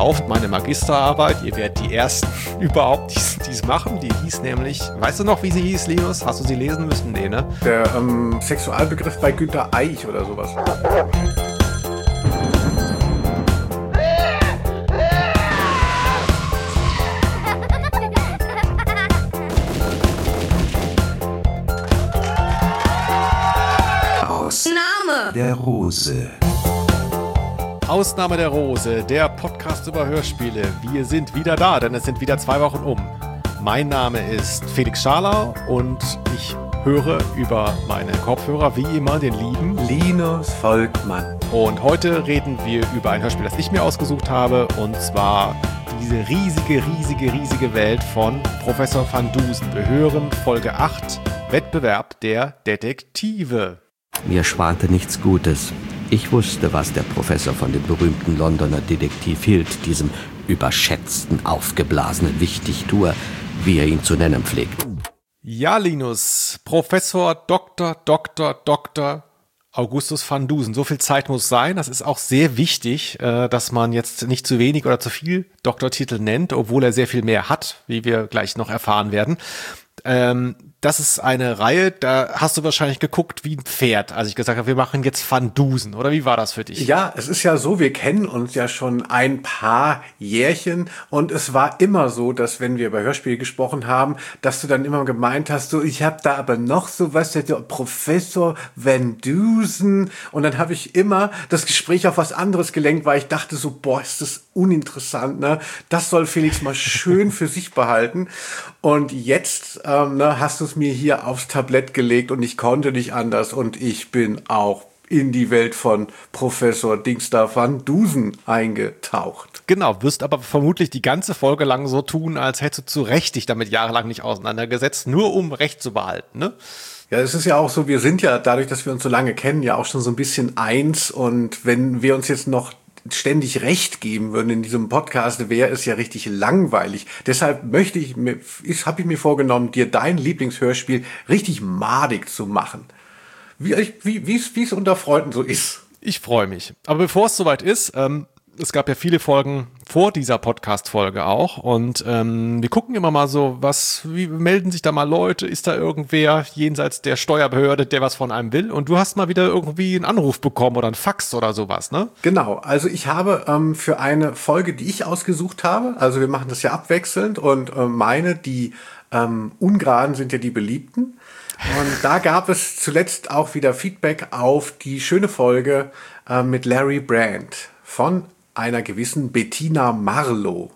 gekauft, meine Magisterarbeit. Ihr werdet die ersten überhaupt, die es machen. Die hieß nämlich, weißt du noch, wie sie hieß, Linus? Hast du sie lesen müssen? Nee, ne? Der Sexualbegriff bei Günter Eich oder sowas. Ausnahme der Rose. Ausnahme der Rose, der Podcast über Hörspiele. Wir sind wieder da, denn es sind wieder 2 Wochen um. Mein Name ist Felix Scharlau und ich höre über meine Kopfhörer wie immer den lieben Linus Volkmann. Und heute reden wir über ein Hörspiel, das ich mir ausgesucht habe, und zwar diese riesige Welt von Professor van Dusen. Wir hören Folge 8, Wettbewerb der Detektive. Mir schwante nichts Gutes. Ich wusste, was der Professor von dem berühmten Londoner Detektiv hielt, diesem überschätzten, aufgeblasenen Wichtigtuer, wie er ihn zu nennen pflegt. Ja, Linus, Professor Dr. Augustus van Dusen. So viel Zeit muss sein. Das ist auch sehr wichtig, dass man jetzt nicht zu wenig oder zu viel Doktortitel nennt, obwohl er sehr viel mehr hat, wie wir gleich noch erfahren werden. Das ist eine Reihe, da hast du wahrscheinlich geguckt wie ein Pferd, als ich gesagt habe, wir machen jetzt Van Dusen. Oder wie war das für dich? Ja, es ist ja so, wir kennen uns ja schon ein paar Jährchen und es war immer so, dass wenn wir über Hörspiele gesprochen haben, dass du dann immer gemeint hast, so ich habe da aber noch so was, der Professor Van Dusen, und dann habe ich immer das Gespräch auf was anderes gelenkt, weil ich dachte so, boah, ist das uninteressant, ne? Das soll Felix mal schön für sich behalten. Und jetzt hast du es mir hier aufs Tablett gelegt und ich konnte nicht anders und ich bin auch in die Welt von Professor Dingsda van Dusen eingetaucht. Genau, wirst aber vermutlich die ganze Folge lang so tun, als hättest du zu Recht dich damit jahrelang nicht auseinandergesetzt, nur um Recht zu behalten, ne? Ja, es ist ja auch so, wir sind ja dadurch, dass wir uns so lange kennen, ja auch schon so ein bisschen eins, und wenn wir uns jetzt noch ständig Recht geben würden in diesem Podcast, wäre es ja richtig langweilig. Deshalb habe ich mir vorgenommen, dir dein Lieblingshörspiel richtig madig zu machen. Wie es unter Freunden so ist. Ich freue mich. Aber bevor es soweit ist, es gab ja viele Folgen vor dieser Podcast-Folge auch, und wir gucken immer mal so, wie melden sich da mal Leute, ist da irgendwer jenseits der Steuerbehörde, der was von einem will, und du hast mal wieder irgendwie einen Anruf bekommen oder einen Fax oder sowas, ne? Genau, also ich habe für eine Folge, die ich ausgesucht habe, also wir machen das ja abwechselnd, und die Ungeraden sind ja die Beliebten, und da gab es zuletzt auch wieder Feedback auf die schöne Folge mit Larry Brand von einer gewissen Bettina Marlow.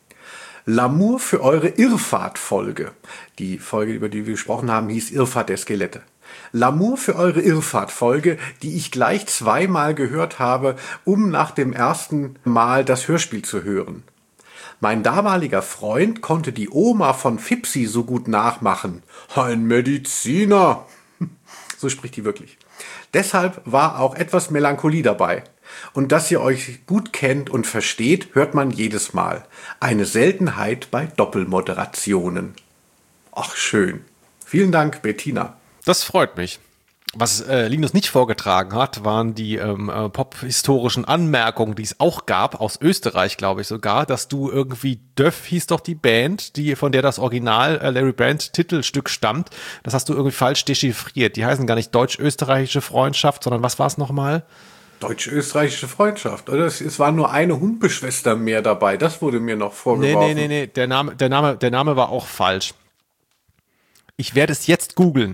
L'amour für eure Irrfahrt-Folge. Die Folge, über die wir gesprochen haben, hieß Irrfahrt der Skelette. L'amour für eure Irrfahrt-Folge, die ich gleich 2-mal gehört habe, um nach dem ersten Mal das Hörspiel zu hören. Mein damaliger Freund konnte die Oma von Fipsi so gut nachmachen. Ein Mediziner. So spricht die wirklich. Deshalb war auch etwas Melancholie dabei. Und dass ihr euch gut kennt und versteht, hört man jedes Mal. Eine Seltenheit bei Doppelmoderationen. Ach, schön. Vielen Dank, Bettina. Das freut mich. Was Linus nicht vorgetragen hat, waren die pop-historischen Anmerkungen, die es auch gab, aus Österreich, glaube ich sogar, dass du irgendwie, Döff hieß doch die Band, von der das Original Larry Brand Titelstück stammt. Das hast du irgendwie falsch dechiffriert. Die heißen gar nicht deutsch-österreichische Freundschaft, sondern was war es nochmal? Deutsch-österreichische Freundschaft, oder? Es war nur eine Humpeschwester mehr dabei. Das wurde mir noch vorgeworfen. Nee. Der Name war auch falsch. Ich werde es jetzt googeln.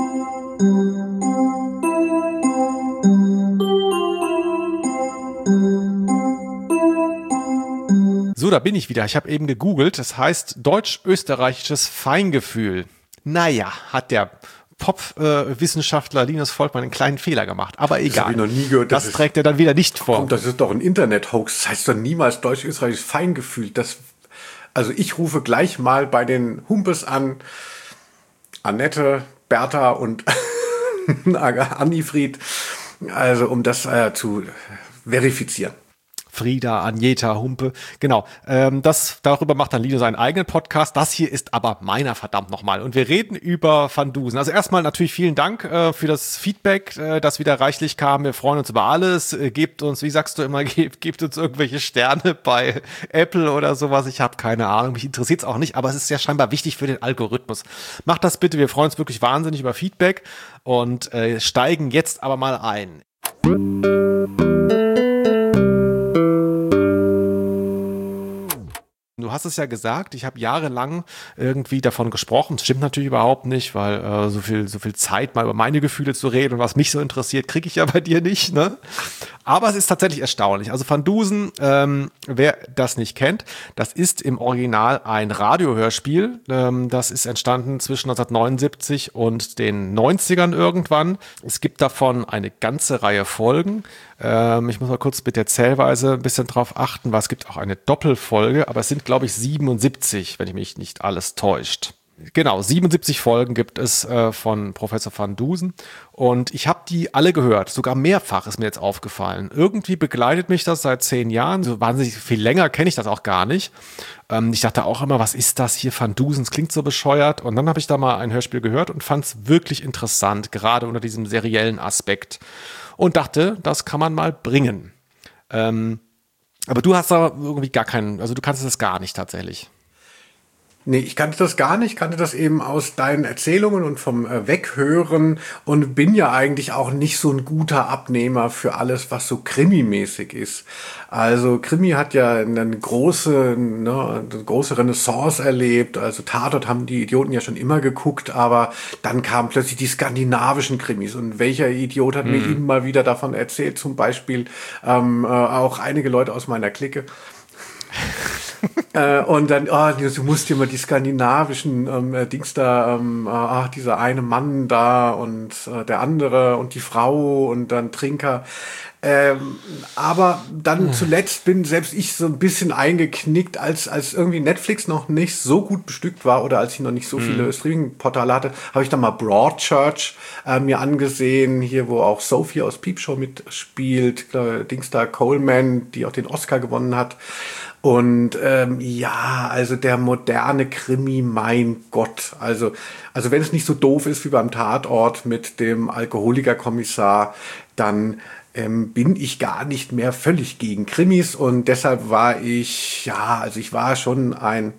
So, da bin ich wieder. Ich habe eben gegoogelt. Das heißt deutsch-österreichisches Feingefühl. Naja, hat der Pop-Wissenschaftler Linus Volkmann einen kleinen Fehler gemacht. Aber egal. Das habe ich noch nie gehört. Das trägt er dann wieder nicht vor. Das ist doch ein Internet-Hoax. Das heißt doch niemals deutsch-österreichisches Feingefühl. Also ich rufe gleich mal bei den Humpes an. Annette, Bertha und Annifried. Also um das zu verifizieren. Frieda, Agneta, Humpe. Genau, darüber macht dann Linus seinen eigenen Podcast. Das hier ist aber meiner, verdammt nochmal. Und wir reden über Van Dusen. Also erstmal natürlich vielen Dank für das Feedback, das wieder reichlich kam. Wir freuen uns über alles. Gebt uns, wie sagst du immer, gebt uns irgendwelche Sterne bei Apple oder sowas. Ich habe keine Ahnung, mich interessiert es auch nicht, aber es ist ja scheinbar wichtig für den Algorithmus. Macht das bitte, wir freuen uns wirklich wahnsinnig über Feedback und steigen jetzt aber mal ein. Du hast es ja gesagt, ich habe jahrelang irgendwie davon gesprochen. Das stimmt natürlich überhaupt nicht, weil so viel Zeit mal über meine Gefühle zu reden und was mich so interessiert, kriege ich ja bei dir nicht, ne? Aber es ist tatsächlich erstaunlich. Also Van Dusen, wer das nicht kennt, das ist im Original ein Radiohörspiel. Das ist entstanden zwischen 1979 und den 90ern irgendwann. Es gibt davon eine ganze Reihe Folgen. Ich muss mal kurz mit der Zählweise ein bisschen drauf achten, weil es gibt auch eine Doppelfolge, aber es sind, glaube ich, 77, wenn ich mich nicht alles täuscht. Genau, 77 Folgen gibt es von Professor Van Dusen und ich habe die alle gehört, sogar mehrfach ist mir jetzt aufgefallen. Irgendwie begleitet mich das seit 10 Jahren, so wahnsinnig viel länger kenne ich das auch gar nicht. Ich dachte auch immer, was ist das hier, Van Dusen, das klingt so bescheuert. Und dann habe ich da mal ein Hörspiel gehört und fand es wirklich interessant, gerade unter diesem seriellen Aspekt. Und dachte, das kann man mal bringen. Aber du hast da irgendwie gar keinen, also du kannst das gar nicht tatsächlich. Nee, ich kannte das gar nicht, kannte das eben aus deinen Erzählungen und vom Weghören und bin ja eigentlich auch nicht so ein guter Abnehmer für alles, was so Krimi-mäßig ist. Also Krimi hat ja eine große Renaissance erlebt, also Tatort haben die Idioten ja schon immer geguckt, aber dann kamen plötzlich die skandinavischen Krimis und welcher Idiot hat mir eben mal wieder davon erzählt, zum Beispiel auch einige Leute aus meiner Clique. Und dann, du musst dir mal die skandinavischen Dings da, dieser eine Mann da und der andere und die Frau und dann Trinker. Aber dann zuletzt bin selbst ich so ein bisschen eingeknickt, als irgendwie Netflix noch nicht so gut bestückt war oder als ich noch nicht so viele Streaming-Portale hatte, habe ich dann mal Broadchurch mir angesehen, hier wo auch Sophie aus Peep Show mitspielt, Dings da Coleman, die auch den Oscar gewonnen hat. Und also der moderne Krimi, mein Gott. Also wenn es nicht so doof ist wie beim Tatort mit dem Alkoholikerkommissar, dann bin ich gar nicht mehr völlig gegen Krimis und deshalb war ich schon ein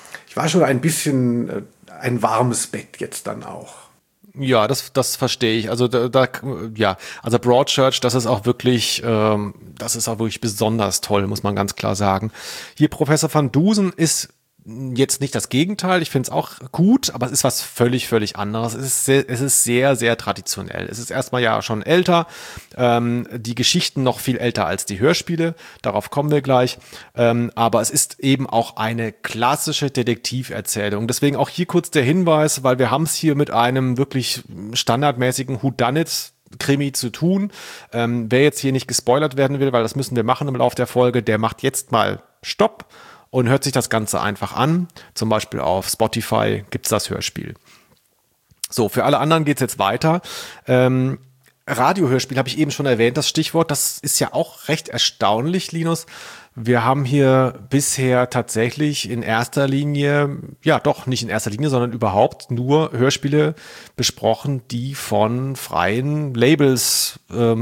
bisschen ein warmes Bett jetzt dann auch. Ja, das verstehe ich. Also also Broadchurch, das ist auch wirklich besonders toll, muss man ganz klar sagen. Hier Professor Van Dusen ist jetzt nicht das Gegenteil. Ich finde es auch gut, aber es ist was völlig anderes. Es ist sehr, sehr traditionell. Es ist erstmal ja schon älter. Die Geschichten noch viel älter als die Hörspiele. Darauf kommen wir gleich. Aber es ist eben auch eine klassische Detektiverzählung. Deswegen auch hier kurz der Hinweis, weil wir haben es hier mit einem wirklich standardmäßigen Whodunit Krimi zu tun. Wer jetzt hier nicht gespoilert werden will, weil das müssen wir machen im Laufe der Folge, der macht jetzt mal Stopp und hört sich das Ganze einfach an. Zum Beispiel auf Spotify gibt's das Hörspiel. So, für alle anderen geht's jetzt weiter. Radiohörspiel habe ich eben schon erwähnt, das Stichwort. Das ist ja auch recht erstaunlich, Linus. Wir haben hier bisher tatsächlich in erster Linie, ja doch nicht in erster Linie, sondern überhaupt nur Hörspiele besprochen, die von freien Labels,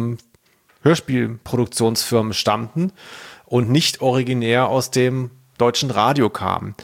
Hörspielproduktionsfirmen stammten und nicht originär aus dem deutschen Radio kamen.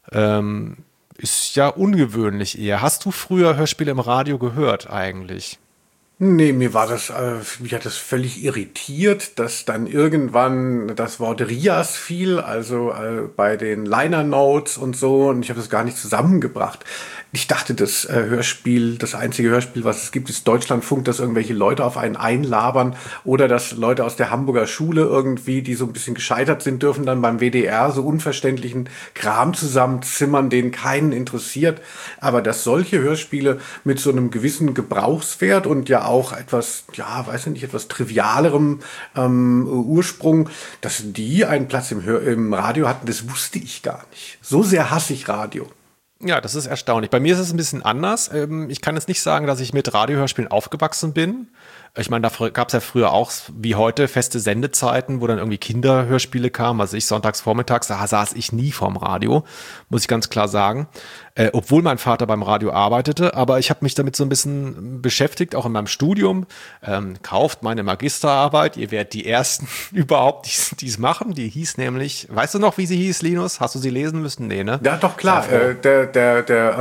Ist ja ungewöhnlich eher. Hast du früher Hörspiele im Radio gehört eigentlich? Nee, mich hat das völlig irritiert, dass dann irgendwann das Wort Rias fiel, also bei den Liner Notes und so, und ich habe das gar nicht zusammengebracht. Ich dachte, das einzige Hörspiel, was es gibt, ist Deutschlandfunk, dass irgendwelche Leute auf einen einlabern oder dass Leute aus der Hamburger Schule irgendwie, die so ein bisschen gescheitert sind, dürfen dann beim WDR so unverständlichen Kram zusammenzimmern, den keinen interessiert. Aber dass solche Hörspiele mit so einem gewissen Gebrauchswert und ja auch etwas, etwas trivialerem Ursprung, dass die einen Platz im Radio hatten, das wusste ich gar nicht. So sehr hasse ich Radio. Ja, das ist erstaunlich. Bei mir ist es ein bisschen anders. Ich kann jetzt nicht sagen, dass ich mit Radiohörspielen aufgewachsen bin. Ich meine, da gab es ja früher auch, wie heute, feste Sendezeiten, wo dann irgendwie Kinderhörspiele kamen. Also ich sonntags vormittags, da saß ich nie vorm Radio, muss ich ganz klar sagen. Obwohl mein Vater beim Radio arbeitete. Aber ich habe mich damit so ein bisschen beschäftigt, auch in meinem Studium. Kauft meine Magisterarbeit. Ihr werdet die Ersten überhaupt, die es machen. Die hieß nämlich, weißt du noch, wie sie hieß, Linus? Hast du sie lesen müssen? Nee, ne? Ja, doch, klar. Der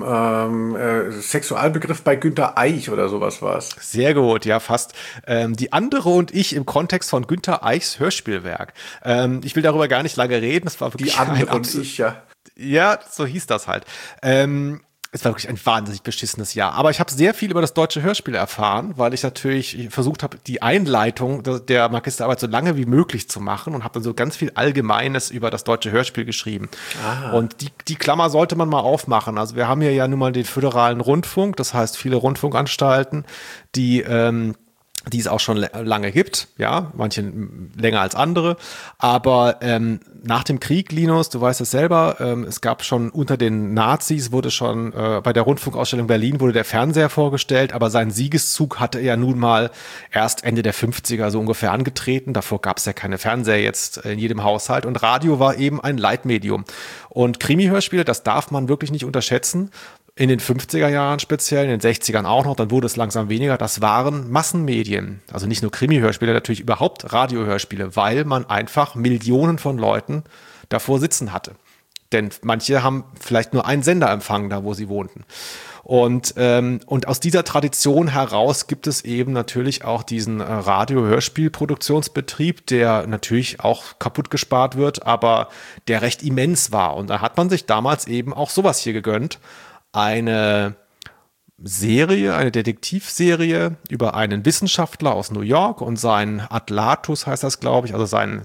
Sexualbegriff bei Günter Eich oder sowas war es. Sehr gut, ja, fast. Die andere und ich im Kontext von Günter Eichs Hörspielwerk. Ich will darüber gar nicht lange reden. Das war wirklich die andere und ich, ja. Ja, so hieß das halt. Es war wirklich ein wahnsinnig beschissenes Jahr. Aber ich habe sehr viel über das deutsche Hörspiel erfahren, weil ich natürlich versucht habe, die Einleitung der Magisterarbeit so lange wie möglich zu machen und habe dann so ganz viel Allgemeines über das deutsche Hörspiel geschrieben. Und die Klammer sollte man mal aufmachen. Also wir haben hier ja nun mal den föderalen Rundfunk, das heißt viele Rundfunkanstalten, die es auch schon lange gibt, ja, manche länger als andere, aber nach dem Krieg, Linus, du weißt es selber, es gab schon unter den Nazis, wurde schon bei der Rundfunkausstellung Berlin wurde der Fernseher vorgestellt, aber seinen Siegeszug hatte er ja nun mal erst Ende der 50er so ungefähr angetreten, davor gab es ja keine Fernseher jetzt in jedem Haushalt und Radio war eben ein Leitmedium und Krimi-Hörspiele, das darf man wirklich nicht unterschätzen. In den 50er Jahren speziell, in den 60ern auch noch, dann wurde es langsam weniger. Das waren Massenmedien. Also nicht nur Krimi-Hörspiele, natürlich überhaupt Radiohörspiele, weil man einfach Millionen von Leuten davor sitzen hatte. Denn manche haben vielleicht nur einen Sender empfangen, da wo sie wohnten. Und aus dieser Tradition heraus gibt es eben natürlich auch diesen Radio-Hörspiel-Produktionsbetrieb, der natürlich auch kaputt gespart wird, aber der recht immens war. Und da hat man sich damals eben auch sowas hier gegönnt. Eine Serie, eine Detektivserie über einen Wissenschaftler aus New York und seinen Atlatus heißt das, glaube ich, also seinen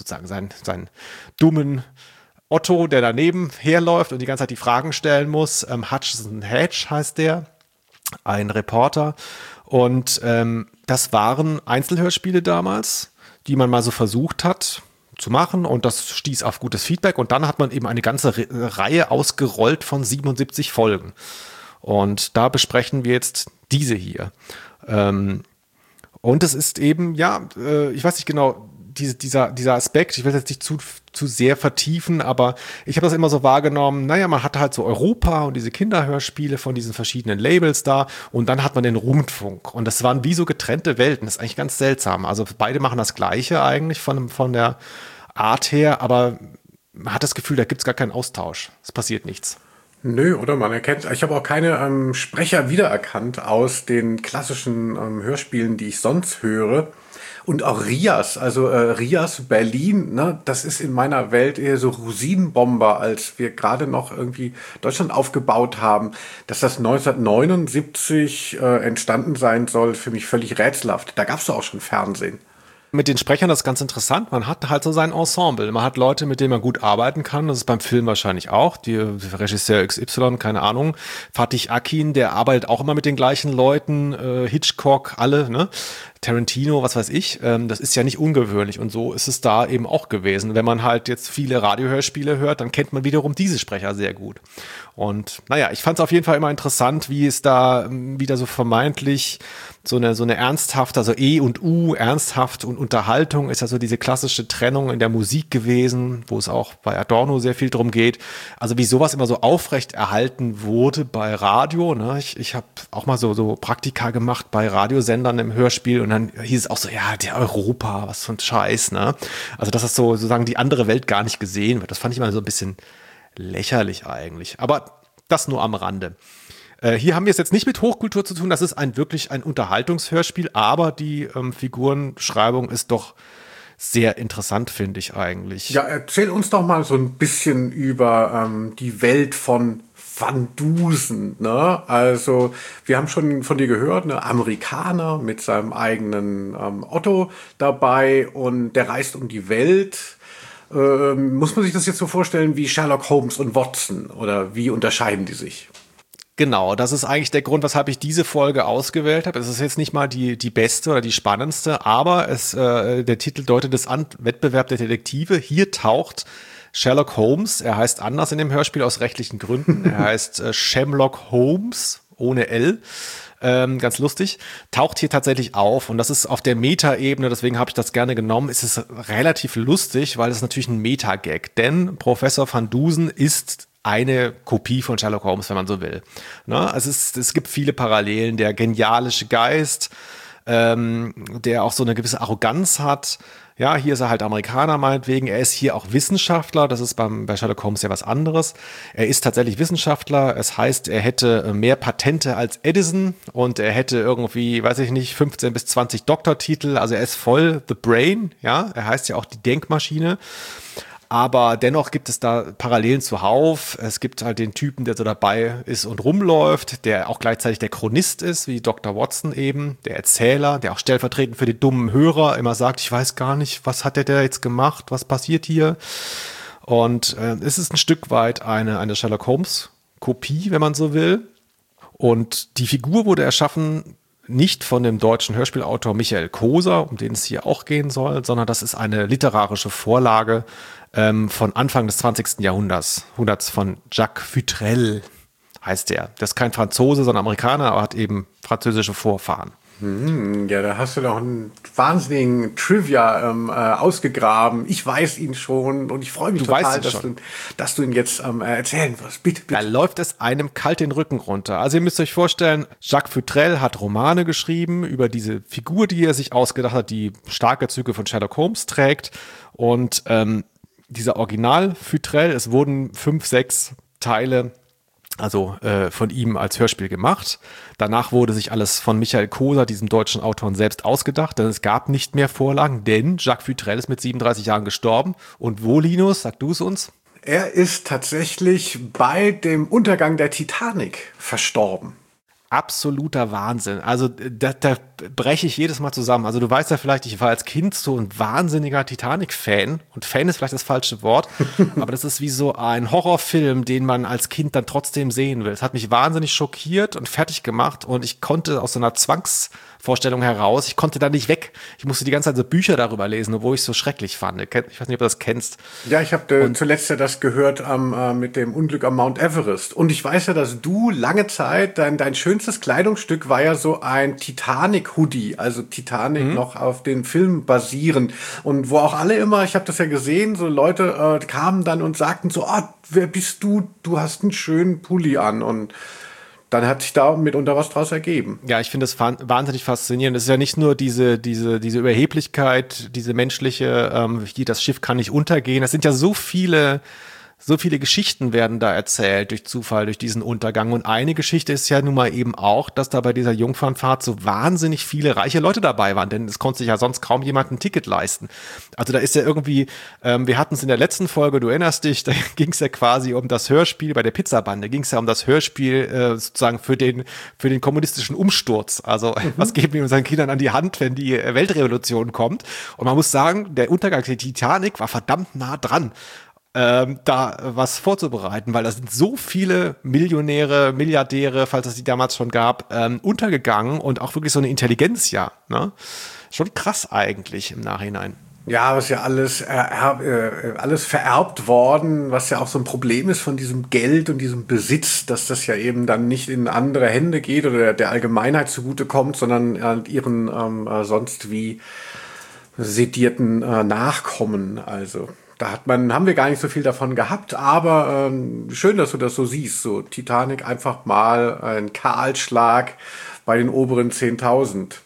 dummen Otto, der daneben herläuft und die ganze Zeit die Fragen stellen muss. Hutchinson Hedge heißt der, ein Reporter. Und das waren Einzelhörspiele damals, die man mal so versucht hat zu machen und das stieß auf gutes Feedback und dann hat man eben eine ganze Reihe ausgerollt von 77 Folgen und da besprechen wir jetzt diese hier und es ist eben, ja, ich weiß nicht genau, dieser Aspekt, ich will jetzt nicht zu sehr vertiefen, aber ich habe das immer so wahrgenommen, naja, man hatte halt so Europa und diese Kinderhörspiele von diesen verschiedenen Labels da und dann hat man den Rundfunk und das waren wie so getrennte Welten, das ist eigentlich ganz seltsam, also beide machen das Gleiche eigentlich von der Art her, aber man hat das Gefühl, da gibt es gar keinen Austausch, es passiert nichts. Nö, oder man erkennt, ich habe auch keine Sprecher wiedererkannt aus den klassischen Hörspielen, die ich sonst höre. Und auch Rias, also Rias Berlin, ne, das ist in meiner Welt eher so Rosinenbomber, als wir gerade noch irgendwie Deutschland aufgebaut haben. Dass das 1979 entstanden sein soll, für mich völlig rätselhaft. Da gab es doch auch schon Fernsehen. Mit den Sprechern, das ist ganz interessant. Man hat halt so sein Ensemble. Man hat Leute, mit denen man gut arbeiten kann. Das ist beim Film wahrscheinlich auch. Die Regisseur XY, keine Ahnung. Fatih Akin, der arbeitet auch immer mit den gleichen Leuten. Hitchcock, alle, ne? Tarantino, was weiß ich. Das ist ja nicht ungewöhnlich. Und so ist es da eben auch gewesen. Wenn man halt jetzt viele Radiohörspiele hört, dann kennt man wiederum diese Sprecher sehr gut. Und naja, ich fand es auf jeden Fall immer interessant, wie es da wieder so vermeintlich so eine ernsthafte, also E und U, ernsthaft und Unterhaltung ist ja so diese klassische Trennung in der Musik gewesen, wo es auch bei Adorno sehr viel drum geht. Also wie sowas immer so aufrecht erhalten wurde bei Radio. Ne? Ich habe auch mal so Praktika gemacht bei Radiosendern im Hörspiel und dann hieß es auch so, ja, der Europa, was für ein Scheiß. Ne? Also dass das so sozusagen die andere Welt gar nicht gesehen wird. Das fand ich mal so ein bisschen lächerlich eigentlich. Aber das nur am Rande. Hier haben wir es jetzt nicht mit Hochkultur zu tun, das ist wirklich ein Unterhaltungshörspiel, aber die Figurenschreibung ist doch sehr interessant, finde ich eigentlich. Ja, erzähl uns doch mal so ein bisschen über die Welt von Van Dusen, ne? Also, wir haben schon von dir gehört, ne? Amerikaner mit seinem eigenen Otto dabei und der reist um die Welt. Muss man sich das jetzt so vorstellen wie Sherlock Holmes und Watson oder wie unterscheiden die sich? Genau, das ist eigentlich der Grund, weshalb ich diese Folge ausgewählt habe. Es ist jetzt nicht mal die beste oder die spannendste, aber der Titel deutet es an, Wettbewerb der Detektive. Hier taucht Sherlock Holmes, er heißt anders in dem Hörspiel aus rechtlichen Gründen. Er heißt Shamlock Holmes ohne L. Ganz lustig, taucht hier tatsächlich auf und das ist auf der Meta-Ebene, deswegen habe ich das gerne genommen, ist es relativ lustig, weil es natürlich ein Meta-Gag, denn Professor Van Dusen ist eine Kopie von Sherlock Holmes, wenn man so will. Ne? Es gibt viele Parallelen, der genialische Geist, der auch so eine gewisse Arroganz hat. Ja, hier ist er halt Amerikaner meinetwegen. Er ist hier auch Wissenschaftler. Das ist bei Sherlock Holmes ja was anderes. Er ist tatsächlich Wissenschaftler. Es heißt, er hätte mehr Patente als Edison und er hätte irgendwie, weiß ich nicht, 15 bis 20 Doktortitel. Also er ist voll the brain. Ja, er heißt ja auch die Denkmaschine. Aber dennoch gibt es da Parallelen zuhauf. Es gibt halt den Typen, der so dabei ist und rumläuft, der auch gleichzeitig der Chronist ist, wie Dr. Watson eben, der Erzähler, der auch stellvertretend für die dummen Hörer immer sagt, ich weiß gar nicht, was hat der jetzt gemacht, was passiert hier? Und es ist ein Stück weit eine Sherlock Holmes Kopie, wenn man so will. Und die Figur wurde erschaffen nicht von dem deutschen Hörspielautor Michael Koser, um den es hier auch gehen soll, sondern das ist eine literarische Vorlage von Anfang des 20. Jahrhunderts von Jacques Futrelle heißt der. Der ist kein Franzose, sondern Amerikaner, aber hat eben französische Vorfahren. Ja, da hast du doch einen wahnsinnigen Trivia ausgegraben. Ich weiß ihn schon und ich freue mich total, dass du ihn jetzt erzählen wirst. Bitte. Da läuft es einem kalt den Rücken runter. Also ihr müsst euch vorstellen, Jacques Futrelle hat Romane geschrieben über diese Figur, die er sich ausgedacht hat, die starke Züge von Sherlock Holmes trägt. Und dieser Original Futrelle, es wurden 5, 6 Teile von ihm als Hörspiel gemacht. Danach wurde sich alles von Michael Koser, diesem deutschen Autoren, selbst ausgedacht, denn es gab nicht mehr Vorlagen, denn Jacques Futrelle ist mit 37 Jahren gestorben. Und wo, Linus, sag du es uns? Er ist tatsächlich bei dem Untergang der Titanic verstorben. Absoluter Wahnsinn. Also da breche ich jedes Mal zusammen. Also du weißt ja vielleicht, ich war als Kind so ein wahnsinniger Titanic-Fan. Und Fan ist vielleicht das falsche Wort. Aber das ist wie so ein Horrorfilm, den man als Kind dann trotzdem sehen will. Es hat mich wahnsinnig schockiert und fertig gemacht. Und ich konnte aus so einer Zwangsvorstellung heraus, ich konnte da nicht weg. Ich musste die ganze Zeit so Bücher darüber lesen, obwohl ich es so schrecklich fand. Ich weiß nicht, ob du das kennst. Ja, ich habe zuletzt ja das gehört mit dem Unglück am Mount Everest. Und ich weiß ja, dass du lange Zeit, dein schönstes Kleidungsstück war ja so ein Titanic-Hoodie, also Titanic noch auf den Film basierend. Und wo auch alle immer, ich habe das ja gesehen, so Leute kamen dann und sagten so, wer bist du? Du hast einen schönen Pulli an. Und dann hat sich da mitunter was draus ergeben. Ja, ich finde das wahnsinnig faszinierend. Es ist ja nicht nur diese Überheblichkeit, diese menschliche, hier das Schiff kann nicht untergehen. Es sind ja so viele Geschichten werden da erzählt durch Zufall, durch diesen Untergang. Und eine Geschichte ist ja nun mal eben auch, dass da bei dieser Jungfernfahrt so wahnsinnig viele reiche Leute dabei waren, denn es konnte sich ja sonst kaum jemand ein Ticket leisten. Also da ist ja irgendwie, wir hatten es in der letzten Folge, du erinnerst dich, da ging es ja quasi um das Hörspiel, bei der Pizzabande ging es ja um das Hörspiel sozusagen für den kommunistischen Umsturz. Also was geben wir unseren Kindern an die Hand, wenn die Weltrevolution kommt? Und man muss sagen, der Untergang der Titanic war verdammt nah dran. Da was vorzubereiten, weil da sind so viele Millionäre, Milliardäre, falls es die damals schon gab, untergegangen und auch wirklich so eine Intelligenz, ja, ne? Schon krass eigentlich im Nachhinein. Ja, was ja alles vererbt worden, was ja auch so ein Problem ist von diesem Geld und diesem Besitz, dass das ja eben dann nicht in andere Hände geht oder der Allgemeinheit zugutekommt, sondern ihren sonst wie sedierten Nachkommen, also. Haben wir gar nicht so viel davon gehabt, aber schön, dass du das so siehst. So Titanic einfach mal ein Kahlschlag bei den oberen 10.000.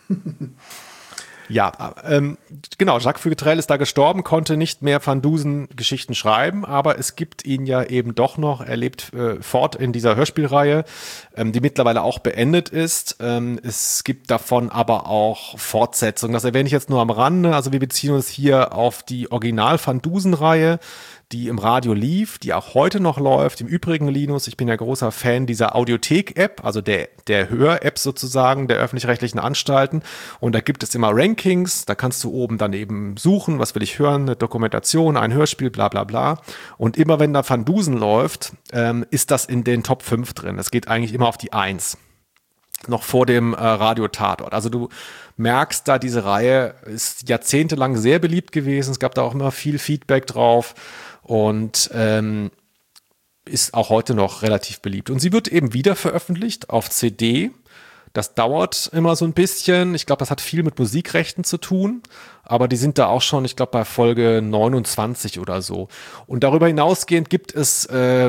Ja, genau, Jacques Futrelle ist da gestorben, konnte nicht mehr Van Dusen Geschichten schreiben, aber es gibt ihn ja eben doch noch, er lebt fort in dieser Hörspielreihe, die mittlerweile auch beendet ist. Es gibt davon aber auch Fortsetzungen, das erwähne ich jetzt nur am Rande, also wir beziehen uns hier auf die Original Van Dusen-Reihe, die im Radio lief, die auch heute noch läuft. Im Übrigen, Linus, ich bin ja großer Fan dieser Audiothek-App, also der Hör-App sozusagen, der öffentlich-rechtlichen Anstalten. Und da gibt es immer Rankings, da kannst du oben dann eben suchen, was will ich hören, eine Dokumentation, ein Hörspiel, bla bla bla. Und immer wenn da Van Dusen läuft, ist das in den Top 5 drin. Es geht eigentlich immer auf die 1. Noch vor dem Radio-Tatort. Also du merkst da, diese Reihe ist jahrzehntelang sehr beliebt gewesen. Es gab da auch immer viel Feedback drauf. Und ist auch heute noch relativ beliebt. Und sie wird eben wieder veröffentlicht auf CD. Das dauert immer so ein bisschen. Ich glaube, das hat viel mit Musikrechten zu tun. Aber die sind da auch schon, ich glaube, bei Folge 29 oder so. Und darüber hinausgehend gibt es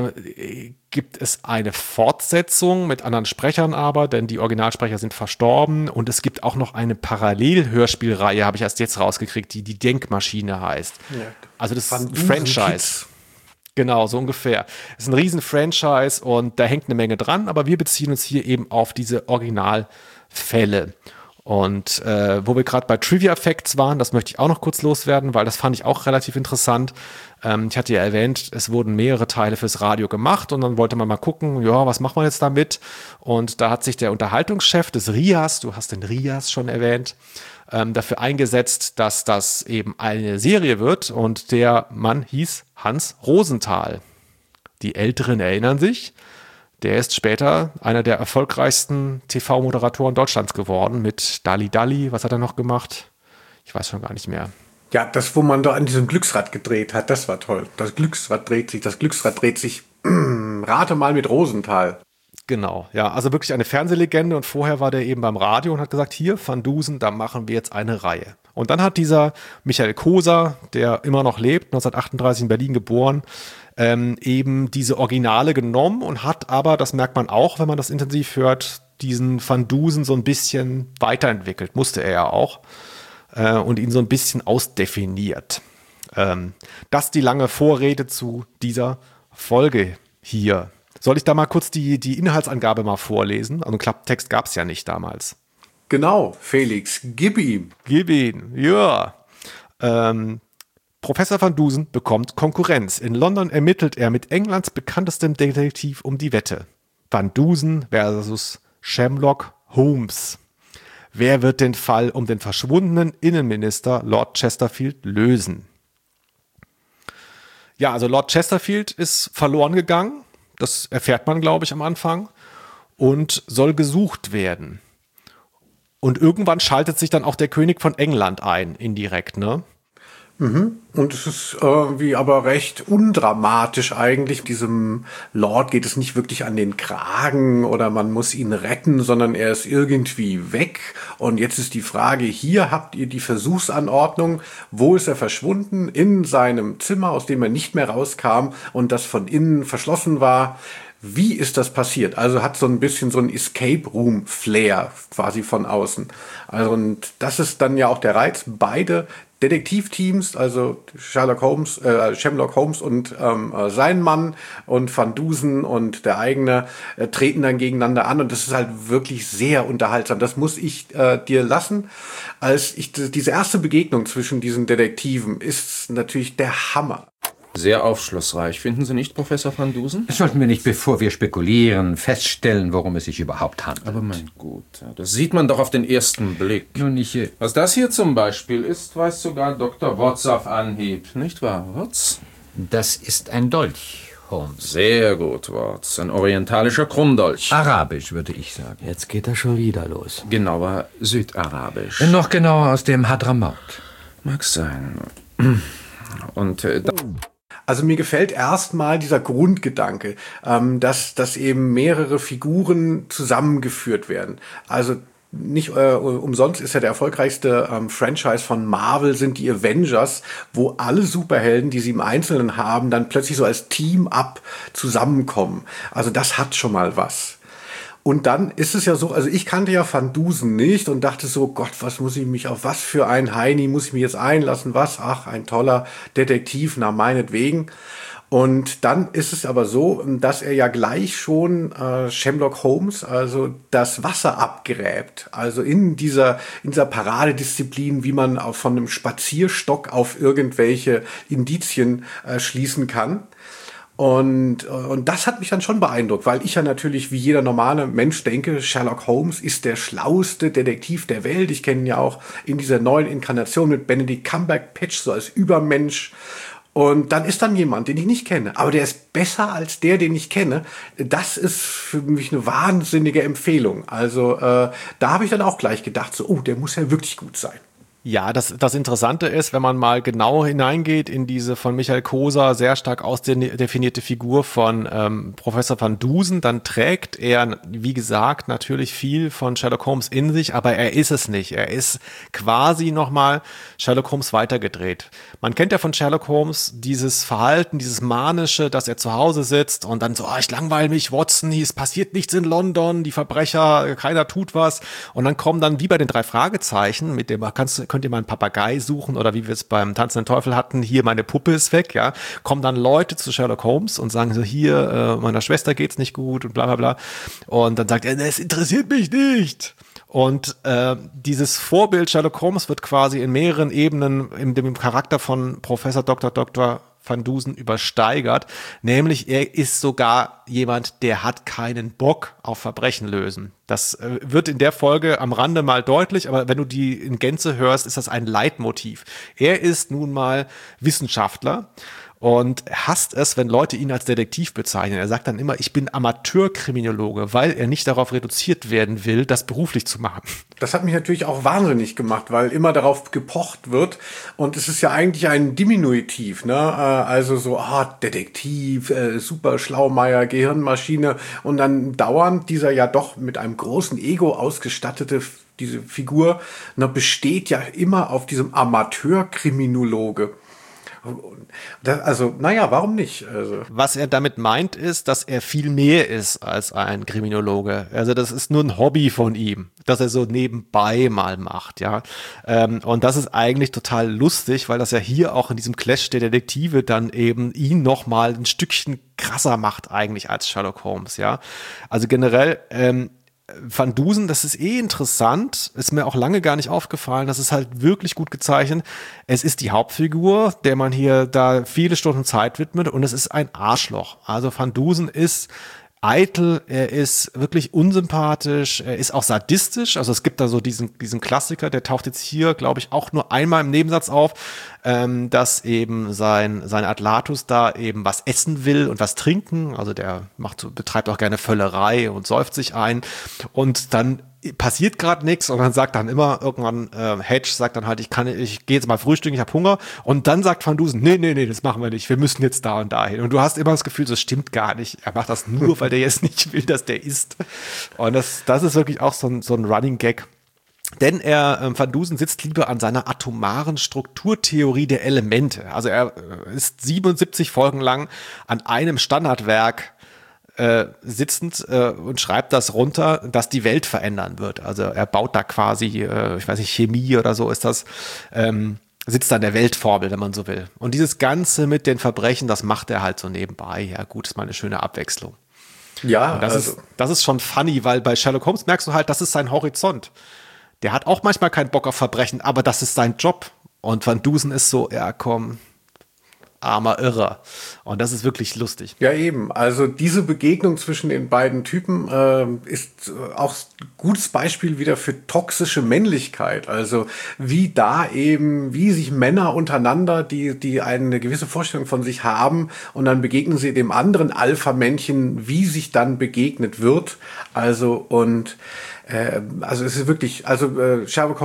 eine Fortsetzung mit anderen Sprechern aber, denn die Originalsprecher sind verstorben. Und es gibt auch noch eine Parallel-Hörspielreihe, habe ich erst jetzt rausgekriegt, die Denkmaschine heißt. Ja. Also das ist ein Franchise. Kids. Genau, so ungefähr. Es ist ein riesen Franchise und da hängt eine Menge dran, aber wir beziehen uns hier eben auf diese Originalfälle. Und wo wir gerade bei Trivia Facts waren, das möchte ich auch noch kurz loswerden, weil das fand ich auch relativ interessant. Ich hatte ja erwähnt, es wurden mehrere Teile fürs Radio gemacht und dann wollte man mal gucken, ja, was macht man jetzt damit? Und da hat sich der Unterhaltungschef des RIAS, du hast den RIAS schon erwähnt, dafür eingesetzt, dass das eben eine Serie wird und der Mann hieß Hans Rosenthal. Die Älteren erinnern sich, der ist später einer der erfolgreichsten TV-Moderatoren Deutschlands geworden mit Dalli Dalli. Was hat er noch gemacht? Ich weiß schon gar nicht mehr. Ja, das, wo man da an diesem Glücksrad gedreht hat, das war toll. Das Glücksrad dreht sich. Rate mal mit Rosenthal. Genau, ja, also wirklich eine Fernsehlegende und vorher war der eben beim Radio und hat gesagt, hier, Van Dusen, da machen wir jetzt eine Reihe. Und dann hat dieser Michael Koser, der immer noch lebt, 1938 in Berlin geboren, eben diese Originale genommen und hat aber, das merkt man auch, wenn man das intensiv hört, diesen Van Dusen so ein bisschen weiterentwickelt, musste er ja auch, und ihn so ein bisschen ausdefiniert. Das die lange Vorrede zu dieser Folge hier. Soll ich da mal kurz die Inhaltsangabe mal vorlesen? Also einen Klapptext gab es ja nicht damals. Genau, Felix, gib ihm. Gib ihn, ja. Professor Van Dusen bekommt Konkurrenz. In London ermittelt er mit Englands bekanntestem Detektiv um die Wette. Van Dusen versus Sherlock Holmes. Wer wird den Fall um den verschwundenen Innenminister Lord Chesterfield lösen? Ja, also Lord Chesterfield ist verloren gegangen. Das erfährt man, glaube ich, am Anfang. Und soll gesucht werden. Und irgendwann schaltet sich dann auch der König von England ein, indirekt, ne? Und es ist irgendwie aber recht undramatisch eigentlich. Diesem Lord geht es nicht wirklich an den Kragen oder man muss ihn retten, sondern er ist irgendwie weg. Und jetzt ist die Frage, hier habt ihr die Versuchsanordnung. Wo ist er verschwunden? In seinem Zimmer, aus dem er nicht mehr rauskam und das von innen verschlossen war. Wie ist das passiert? Also hat so ein bisschen so ein Escape Room Flair quasi von außen. Also und das ist dann ja auch der Reiz. Beide Detektivteams, also Sherlock Holmes und sein Mann und Van Dusen und der eigene treten dann gegeneinander an und das ist halt wirklich sehr unterhaltsam. Das muss ich dir lassen. Diese erste Begegnung zwischen diesen Detektiven ist natürlich der Hammer. Sehr aufschlussreich, finden Sie nicht, Professor Van Dusen? Sollten wir nicht, bevor wir spekulieren, feststellen, worum es sich überhaupt handelt? Aber mein Gott, das sieht man doch auf den ersten Blick. Nun, ich... Was das hier zum Beispiel ist, weiß sogar Dr. Watts auf Anhieb. Nicht wahr, Watts? Das ist ein Dolch, Holmes. Sehr gut, Watts. Ein orientalischer Krummdolch. Arabisch, würde ich sagen. Jetzt geht er schon wieder los. Genauer südarabisch. Noch genauer aus dem Hadramaut. Mag sein. Und Also mir gefällt erstmal dieser Grundgedanke, dass eben mehrere Figuren zusammengeführt werden. Also nicht umsonst ist ja der erfolgreichste Franchise von Marvel sind die Avengers, wo alle Superhelden, die sie im Einzelnen haben, dann plötzlich so als Team-Up zusammenkommen. Also das hat schon mal was. Und dann ist es ja so, also ich kannte ja Van Dusen nicht und dachte so, Gott, auf was für ein Heini muss ich mich jetzt einlassen? Ach, ein toller Detektiv, na meinetwegen. Und dann ist es aber so, dass er ja gleich schon Sherlock Holmes, also das Wasser abgräbt. Also in dieser Paradedisziplin, wie man auch von einem Spazierstock auf irgendwelche Indizien schließen kann. Und das hat mich dann schon beeindruckt, weil ich ja natürlich wie jeder normale Mensch denke, Sherlock Holmes ist der schlauste Detektiv der Welt. Ich kenne ihn ja auch in dieser neuen Inkarnation mit Benedict Cumberbatch so als Übermensch. Und dann ist dann jemand, den ich nicht kenne, aber der ist besser als der, den ich kenne. Das ist für mich eine wahnsinnige Empfehlung. Also da habe ich dann auch gleich gedacht, so, oh, der muss ja wirklich gut sein. Ja, das Interessante ist, wenn man mal genau hineingeht in diese von Michael Koser sehr stark ausdefinierte Figur von Professor Van Dusen, dann trägt er, wie gesagt, natürlich viel von Sherlock Holmes in sich, aber er ist es nicht. Er ist quasi nochmal Sherlock Holmes weitergedreht. Man kennt ja von Sherlock Holmes dieses Verhalten, dieses Manische, dass er zu Hause sitzt und dann so, ich langweile mich, Watson, es passiert nichts in London, die Verbrecher, keiner tut was. Und dann kommen dann, wie bei den 3 Fragezeichen, mit dem könnt ihr mal einen Papagei suchen oder wie wir es beim Tanzenden Teufel hatten, hier meine Puppe ist weg, ja, kommen dann Leute zu Sherlock Holmes und sagen so, hier, meiner Schwester geht's nicht gut und bla bla bla. Und dann sagt er, es interessiert mich nicht. Und dieses Vorbild Sherlock Holmes wird quasi in mehreren Ebenen in dem Charakter von Professor Dr. Van Dusen übersteigert, nämlich er ist sogar jemand, der hat keinen Bock auf Verbrechen lösen. Das wird in der Folge am Rande mal deutlich, aber wenn du die in Gänze hörst, ist das ein Leitmotiv. Er ist nun mal Wissenschaftler und hasst es, wenn Leute ihn als Detektiv bezeichnen. Er sagt dann immer, ich bin Amateurkriminologe, weil er nicht darauf reduziert werden will, das beruflich zu machen. Das hat mich natürlich auch wahnsinnig gemacht, weil immer darauf gepocht wird und es ist ja eigentlich ein Diminutiv, ne? Also so, Detektiv, super Schlaumeier, Gehirnmaschine und dann dauernd dieser ja doch mit einem großen Ego ausgestattete diese Figur, ne, besteht ja immer auf diesem Amateurkriminologe. Also, naja, warum nicht? Also. Was er damit meint, ist, dass er viel mehr ist als ein Kriminologe. Also das ist nur ein Hobby von ihm, das er so nebenbei mal macht, ja. Und das ist eigentlich total lustig, weil das ja hier auch in diesem Clash der Detektive dann eben ihn noch mal ein Stückchen krasser macht eigentlich als Sherlock Holmes, ja. Also generell Van Dusen, das ist interessant, ist mir auch lange gar nicht aufgefallen, das ist halt wirklich gut gezeichnet. Es ist die Hauptfigur, der man hier da viele Stunden Zeit widmet und es ist ein Arschloch. Also Van Dusen ist eitel, er ist wirklich unsympathisch, er ist auch sadistisch, also es gibt da so diesen Klassiker, der taucht jetzt hier, glaube ich, auch nur einmal im Nebensatz auf, dass eben sein Atlatus da eben was essen will und was trinken, also der betreibt auch gerne Völlerei und säuft sich ein und dann passiert gerade nichts und dann sagt dann immer irgendwann Hedge sagt dann halt, ich gehe jetzt mal frühstücken, ich habe Hunger und dann sagt Van Dusen, nee, das machen wir nicht, wir müssen jetzt da und dahin und du hast immer das Gefühl, das stimmt gar nicht, er macht das nur, weil der jetzt nicht will, dass der isst und das ist wirklich auch so ein Running Gag. Denn Van Dusen sitzt lieber an seiner atomaren Strukturtheorie der Elemente. Also er ist 77 Folgen lang an einem Standardwerk sitzend und schreibt das runter, dass die Welt verändern wird. Also er baut da quasi, ich weiß nicht, Chemie oder so ist das, sitzt an der Weltformel, wenn man so will. Und dieses Ganze mit den Verbrechen, das macht er halt so nebenbei. Ja gut, ist mal eine schöne Abwechslung. Ja, und das ist schon funny, weil bei Sherlock Holmes merkst du halt, das ist sein Horizont. Der hat auch manchmal keinen Bock auf Verbrechen, aber das ist sein Job. Und Van Dusen ist so, ja komm, armer Irrer. Und das ist wirklich lustig. Ja, eben. Also diese Begegnung zwischen den beiden Typen ist auch ein gutes Beispiel wieder für toxische Männlichkeit. Also wie sich Männer untereinander, die eine gewisse Vorstellung von sich haben und dann begegnen sie dem anderen Alpha-Männchen, wie sich dann begegnet wird. Also es ist wirklich, Sherlock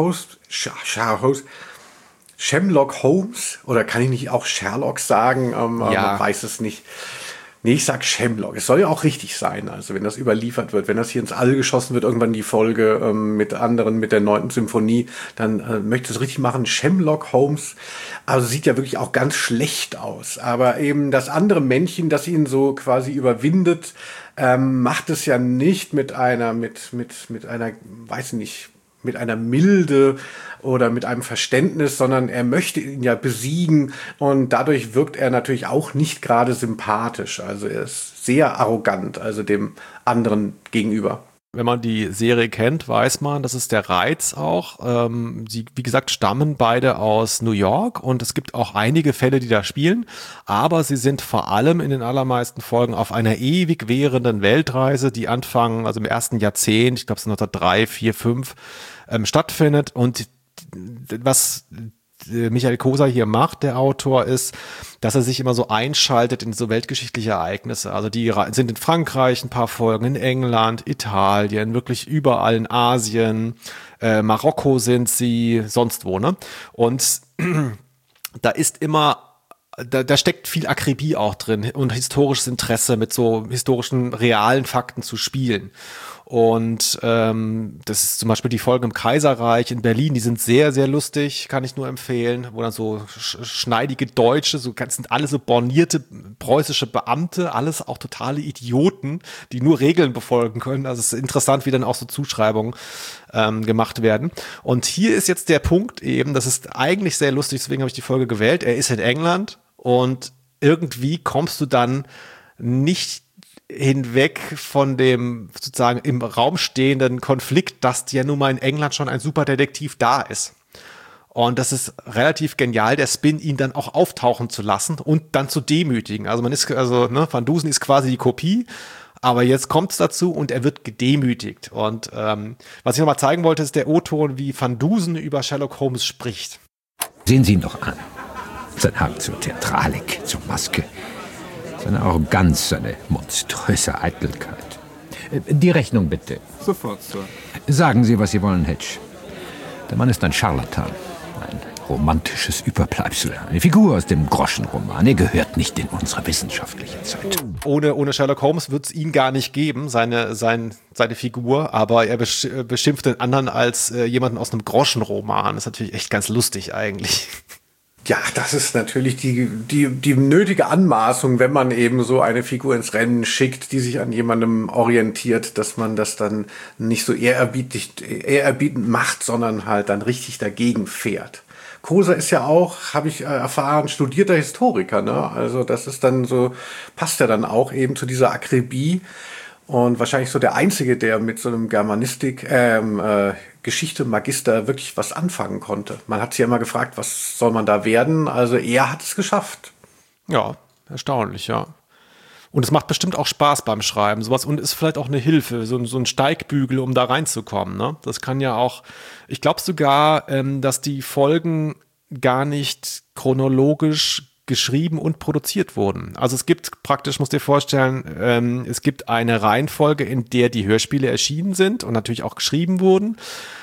Holmes, oder kann ich nicht auch Sherlock sagen? Man weiß es nicht. Nee, ich sag Sherlock. Es soll ja auch richtig sein, also wenn das überliefert wird, wenn das hier ins All geschossen wird, irgendwann die Folge mit der 9. Symphonie, dann möchte ich es richtig machen. Sherlock Holmes, also sieht ja wirklich auch ganz schlecht aus, aber eben das andere Männchen, das ihn so quasi überwindet, macht es ja nicht mit einer, weiß nicht, mit einer Milde oder mit einem Verständnis, sondern er möchte ihn ja besiegen und dadurch wirkt er natürlich auch nicht gerade sympathisch. Also er ist sehr arrogant, also dem anderen gegenüber. Wenn man die Serie kennt, weiß man, das ist der Reiz auch. Sie, wie gesagt, stammen beide aus New York und es gibt auch einige Fälle, die da spielen, aber sie sind vor allem in den allermeisten Folgen auf einer ewig währenden Weltreise, die anfangen, also im ersten Jahrzehnt, ich glaube es ist 1903, 4, 5, stattfindet und was Michael Koser hier macht, der Autor, ist, dass er sich immer so einschaltet in so weltgeschichtliche Ereignisse. Also die sind in Frankreich ein paar Folgen, in England, Italien, wirklich überall in Asien, Marokko sind sie, sonst wo, ne? Und da ist immer, da steckt viel Akribie auch drin und historisches Interesse, mit so historischen, realen Fakten zu spielen. Und das ist zum Beispiel die Folge im Kaiserreich in Berlin, die sind sehr, sehr lustig, kann ich nur empfehlen, wo dann so schneidige Deutsche, sind alle so bornierte preußische Beamte, alles auch totale Idioten, die nur Regeln befolgen können. Also es ist interessant, wie dann auch so Zuschreibungen gemacht werden. Und hier ist jetzt der Punkt eben, das ist eigentlich sehr lustig, deswegen habe ich die Folge gewählt. Er ist in England und irgendwie kommst du dann nicht hinweg von dem sozusagen im Raum stehenden Konflikt, dass ja nun mal in England schon ein Superdetektiv da ist. Und das ist relativ genial, der Spin, ihn dann auch auftauchen zu lassen und dann zu demütigen. Also Van Dusen ist quasi die Kopie, aber jetzt kommt es dazu und er wird gedemütigt. Und was ich nochmal zeigen wollte, ist der O-Ton, wie Van Dusen über Sherlock Holmes spricht. Sehen Sie ihn doch an. Sein Hang zur Theatralik, zur Maske. Seine Arroganz, seine monströse Eitelkeit. Die Rechnung bitte. Sofort, Sir. Sagen Sie, was Sie wollen, Hedge. Der Mann ist ein Scharlatan. Ein romantisches Überbleibsel. Eine Figur aus dem Groschenroman. Er gehört nicht in unsere wissenschaftliche Zeit. Ohne Sherlock Holmes wird es ihn gar nicht geben, seine Figur. Aber er beschimpft den anderen als jemanden aus einem Groschenroman. Das ist natürlich echt ganz lustig eigentlich. Ja, das ist natürlich die nötige Anmaßung, wenn man eben so eine Figur ins Rennen schickt, die sich an jemandem orientiert, dass man das dann nicht so ehrerbietend macht, sondern halt dann richtig dagegen fährt. Koser ist ja auch, habe ich erfahren, studierter Historiker, ne? Also das ist dann so, passt ja dann auch eben zu dieser Akribie. Und wahrscheinlich so der Einzige, der mit so einem Geschichte-Magister wirklich was anfangen konnte. Man hat sich ja immer gefragt, was soll man da werden? Also er hat es geschafft. Ja, erstaunlich, ja. Und es macht bestimmt auch Spaß beim Schreiben, sowas, und ist vielleicht auch eine Hilfe, so ein Steigbügel, um da reinzukommen, ne? Das kann ja auch, ich glaube sogar, dass die Folgen gar nicht chronologisch geschrieben und produziert wurden. Also es gibt praktisch, musst dir vorstellen, es gibt eine Reihenfolge, in der die Hörspiele erschienen sind und natürlich auch geschrieben wurden.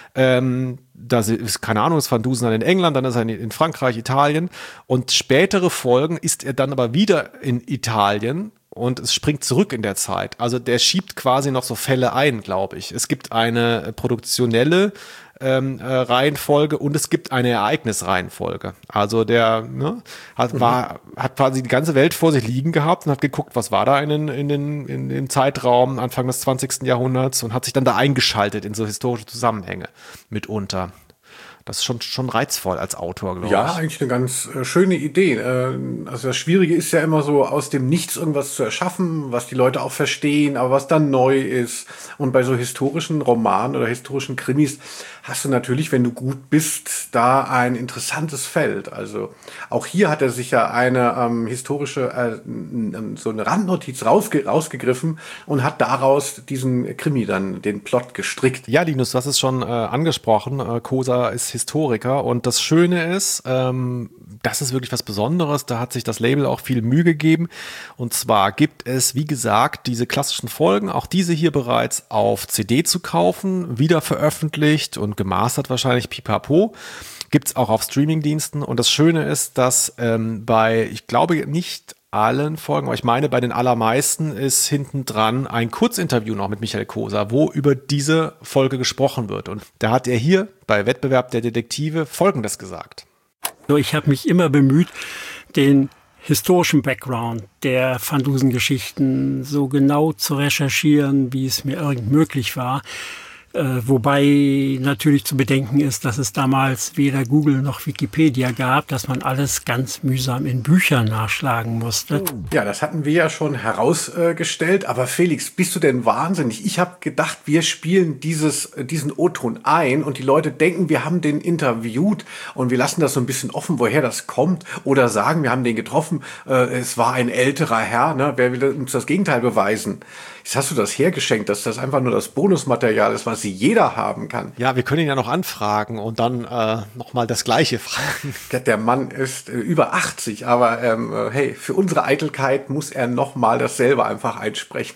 Da ist, keine Ahnung, ist Van Dusen dann in England, dann ist er in Frankreich, Italien, und spätere Folgen ist er dann aber wieder in Italien und es springt zurück in der Zeit. Also der schiebt quasi noch so Fälle ein, glaube ich. Es gibt eine produktionelle Reihenfolge und es gibt eine Ereignisreihenfolge. Also der hat quasi die ganze Welt vor sich liegen gehabt und hat geguckt, was war da in dem Zeitraum Anfang des 20. Jahrhunderts und hat sich dann da eingeschaltet in so historische Zusammenhänge mitunter. Das ist schon reizvoll als Autor, glaube ich. Ja, eigentlich eine ganz schöne Idee. Also das Schwierige ist ja immer so, aus dem Nichts irgendwas zu erschaffen, was die Leute auch verstehen, aber was dann neu ist. Und bei so historischen Romanen oder historischen Krimis hast du natürlich, wenn du gut bist, da ein interessantes Feld. Also auch hier hat er sich ja eine historische, so eine Randnotiz rausgegriffen und hat daraus diesen Krimi dann, den Plot gestrickt. Ja, Linus, du hast es schon angesprochen. Koser ist Historiker und das Schöne ist, das ist wirklich was Besonderes. Da hat sich das Label auch viel Mühe gegeben. Und zwar gibt es, wie gesagt, diese klassischen Folgen, auch diese hier bereits auf CD zu kaufen, wieder veröffentlicht und gemastert wahrscheinlich, pipapo. Gibt's auch auf Streamingdiensten. Und das Schöne ist, dass bei, ich glaube nicht allen Folgen, aber ich meine, bei den allermeisten ist hinten dran ein Kurzinterview noch mit Michael Koser, wo über diese Folge gesprochen wird. Und da hat er hier bei Wettbewerb der Detektive Folgendes gesagt. Ich habe mich immer bemüht, den historischen Background der Van Dusen-Geschichten so genau zu recherchieren, wie es mir irgend möglich war. Wobei natürlich zu bedenken ist, dass es damals weder Google noch Wikipedia gab, dass man alles ganz mühsam in Büchern nachschlagen musste. Ja, das hatten wir ja schon herausgestellt. Aber Felix, bist du denn wahnsinnig? Ich habe gedacht, wir spielen diesen O-Ton ein und die Leute denken, wir haben den interviewt und wir lassen das so ein bisschen offen, woher das kommt. Oder sagen, wir haben den getroffen, es war ein älterer Herr. Ne? Wer will uns das Gegenteil beweisen? Jetzt hast du das hergeschenkt, dass das einfach nur das Bonusmaterial ist, was sie jeder haben kann. Ja, wir können ihn ja noch anfragen und dann nochmal das Gleiche fragen. Der Mann ist über 80, aber hey, für unsere Eitelkeit muss er nochmal dasselbe einfach einsprechen.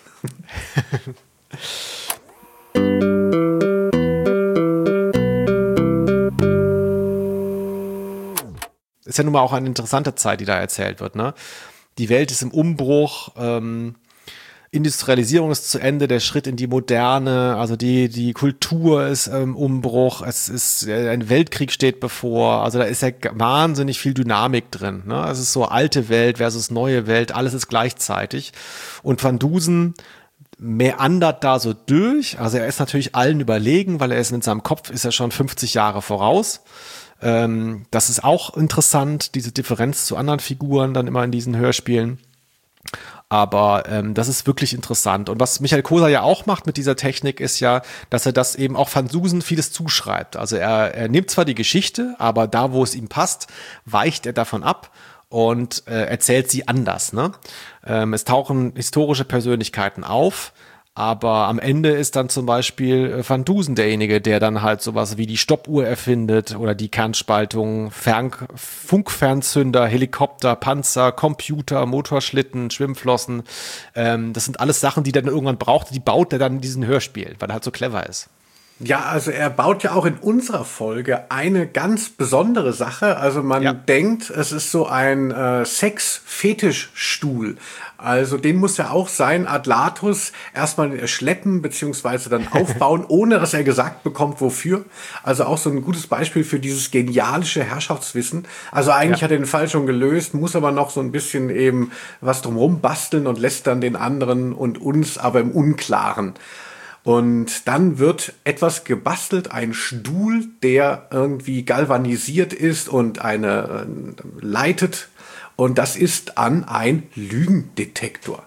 Ist ja nun mal auch eine interessante Zeit, die da erzählt wird, ne? Die Welt ist im Umbruch, Industrialisierung ist zu Ende, der Schritt in die Moderne, also die Kultur ist im Umbruch, es ist ein Weltkrieg steht bevor, also da ist ja wahnsinnig viel Dynamik drin, ne? Es ist so alte Welt versus neue Welt, alles ist gleichzeitig und Van Dusen meandert da so durch, also er ist natürlich allen überlegen, weil er ist in seinem Kopf, ist er schon 50 Jahre voraus. Das ist auch interessant, diese Differenz zu anderen Figuren dann immer in diesen Hörspielen. Aber das ist wirklich interessant. Und was Michael Koser ja auch macht mit dieser Technik, ist ja, dass er das eben auch Van Dusen vieles zuschreibt. Also er nimmt zwar die Geschichte, aber da, wo es ihm passt, weicht er davon ab und erzählt sie anders. Ne? Es tauchen historische Persönlichkeiten auf, aber am Ende ist dann zum Beispiel Van Dusen derjenige, der dann halt sowas wie die Stoppuhr erfindet oder die Kernspaltung, Funkfernzünder, Helikopter, Panzer, Computer, Motorschlitten, Schwimmflossen. Das sind alles Sachen, die er dann irgendwann braucht. Die baut er dann in diesen Hörspielen, weil er halt so clever ist. Ja, also er baut ja auch in unserer Folge eine ganz besondere Sache. Also man denkt, es ist so ein Sex-Fetischstuhl. Also den muss ja auch sein Adlatus erstmal schleppen beziehungsweise dann aufbauen, ohne dass er gesagt bekommt, wofür. Also auch so ein gutes Beispiel für dieses genialische Herrschaftswissen. Also eigentlich hat er den Fall schon gelöst, muss aber noch so ein bisschen eben was drumherum basteln und lässt dann den anderen und uns aber im Unklaren. Und dann wird etwas gebastelt, ein Stuhl, der irgendwie galvanisiert ist und eine leitet. Und das ist an ein Lügendetektor.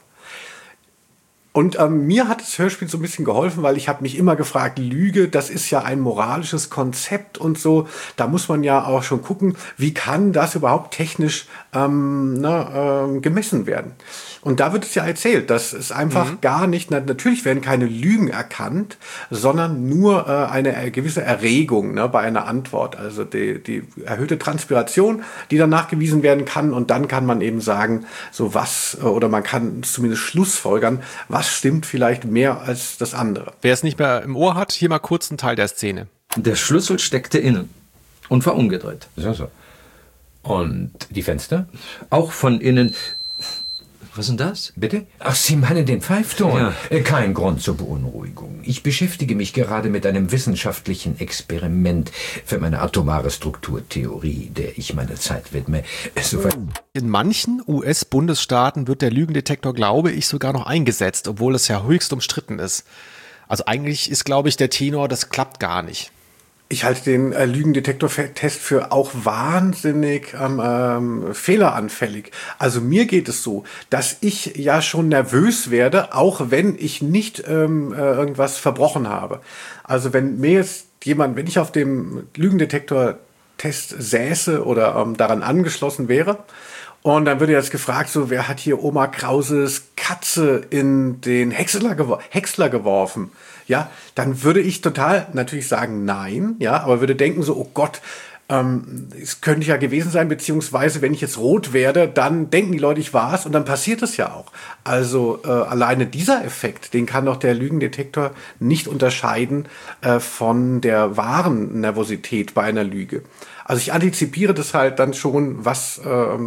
Und mir hat das Hörspiel so ein bisschen geholfen, weil ich habe mich immer gefragt, Lüge, das ist ja ein moralisches Konzept und so. Da muss man ja auch schon gucken, wie kann das überhaupt technisch gemessen werden. Und da wird es ja erzählt, dass es einfach gar nicht, natürlich werden keine Lügen erkannt, sondern nur eine gewisse Erregung bei einer Antwort. Also die erhöhte Transpiration, die dann nachgewiesen werden kann. Und dann kann man eben sagen, so was, oder man kann zumindest schlussfolgern, was stimmt vielleicht mehr als das andere. Wer es nicht mehr im Ohr hat, hier mal kurz einen Teil der Szene. Der Schlüssel steckte innen und war umgedreht. So. Und die Fenster? Auch von innen. Was ist denn das? Bitte? Ach, Sie meinen den Pfeifton? Ja. Kein Grund zur Beunruhigung. Ich beschäftige mich gerade mit einem wissenschaftlichen Experiment für meine atomare Strukturtheorie, der ich meine Zeit widme. In manchen US-Bundesstaaten wird der Lügendetektor, glaube ich, sogar noch eingesetzt, obwohl es ja höchst umstritten ist. Also eigentlich ist, glaube ich, der Tenor, das klappt gar nicht. Ich halte den Lügendetektor-Test für auch wahnsinnig fehleranfällig. Also mir geht es so, dass ich ja schon nervös werde, auch wenn ich nicht irgendwas verbrochen habe. Also wenn mir jetzt wenn ich auf dem Lügendetektor-Test säße oder daran angeschlossen wäre, und dann würde jetzt gefragt, so, wer hat hier Oma Krauses Katze in den Häcksler geworfen? Ja, dann würde ich total natürlich sagen, nein, ja, aber würde denken so, oh Gott, es könnte ja gewesen sein, beziehungsweise wenn ich jetzt rot werde, dann denken die Leute, ich war's und dann passiert es ja auch. Also alleine dieser Effekt, den kann doch der Lügendetektor nicht unterscheiden von der wahren Nervosität bei einer Lüge. Also ich antizipiere das halt dann schon, was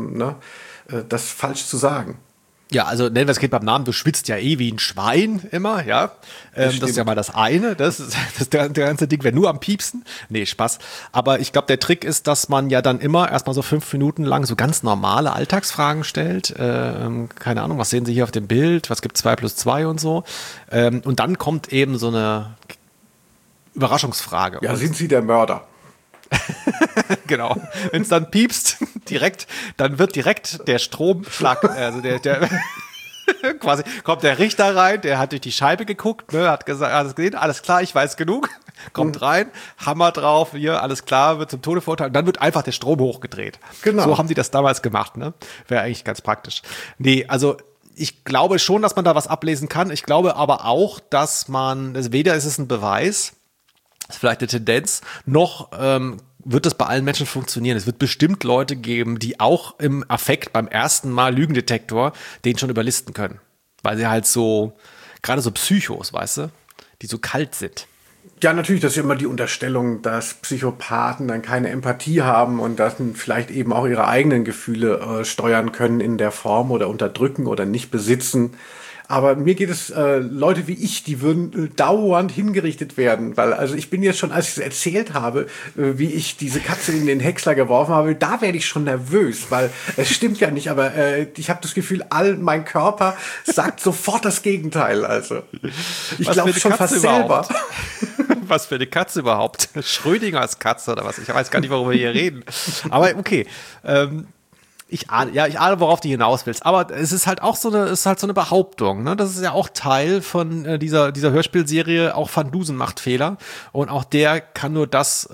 das falsch zu sagen. Ja, also nennen wir es beim Namen, du schwitzt ja eh wie ein Schwein immer, ja. Das ist ja mal das eine, der ganze Ding wäre nur am Piepsen. Nee, Spaß. Aber ich glaube, der Trick ist, dass man ja dann immer erstmal so 5 Minuten lang so ganz normale Alltagsfragen stellt. Keine Ahnung, was sehen Sie hier auf dem Bild? Was gibt 2 + 2 und so? Und dann kommt eben so eine Überraschungsfrage. Ja, sind Sie der Mörder? Genau. Wenn es dann piepst, dann wird direkt der Stromschlag, also der quasi kommt der Richter rein, der hat durch die Scheibe geguckt, ne, hat gesagt, alles gesehen, alles klar, ich weiß genug, kommt rein, Hammer drauf, hier, alles klar, wird zum Tode verurteilt und dann wird einfach der Strom hochgedreht. Genau. So haben die das damals gemacht, ne? Wäre eigentlich ganz praktisch. Nee, also ich glaube schon, dass man da was ablesen kann. Ich glaube aber auch, dass weder ist es ein Beweis, ist vielleicht eine Tendenz, noch wird das bei allen Menschen funktionieren. Es wird bestimmt Leute geben, die auch im Affekt beim ersten Mal Lügendetektor den schon überlisten können. Weil sie halt so, gerade so Psychos, weißt du, die so kalt sind. Ja, natürlich, das ist immer die Unterstellung, dass Psychopathen dann keine Empathie haben und dann vielleicht eben auch ihre eigenen Gefühle steuern können in der Form oder unterdrücken oder nicht besitzen. Aber mir geht es, Leute wie ich, die würden dauernd hingerichtet werden, weil, also ich bin jetzt schon, als ich es erzählt habe, wie ich diese Katze in den Häcksler geworfen habe, da werde ich schon nervös, weil es stimmt ja nicht, aber ich habe das Gefühl, mein Körper sagt sofort das Gegenteil, also. Ich glaube schon fast selber. Was für eine Katze überhaupt? Schrödingers Katze oder was? Ich weiß gar nicht, worüber wir hier reden. Aber okay, ich ahne, worauf du hinaus willst. Aber es ist halt auch so eine Behauptung. Ne? Das ist ja auch Teil von dieser Hörspielserie. Auch Van Dusen macht Fehler. Und auch der kann nur das,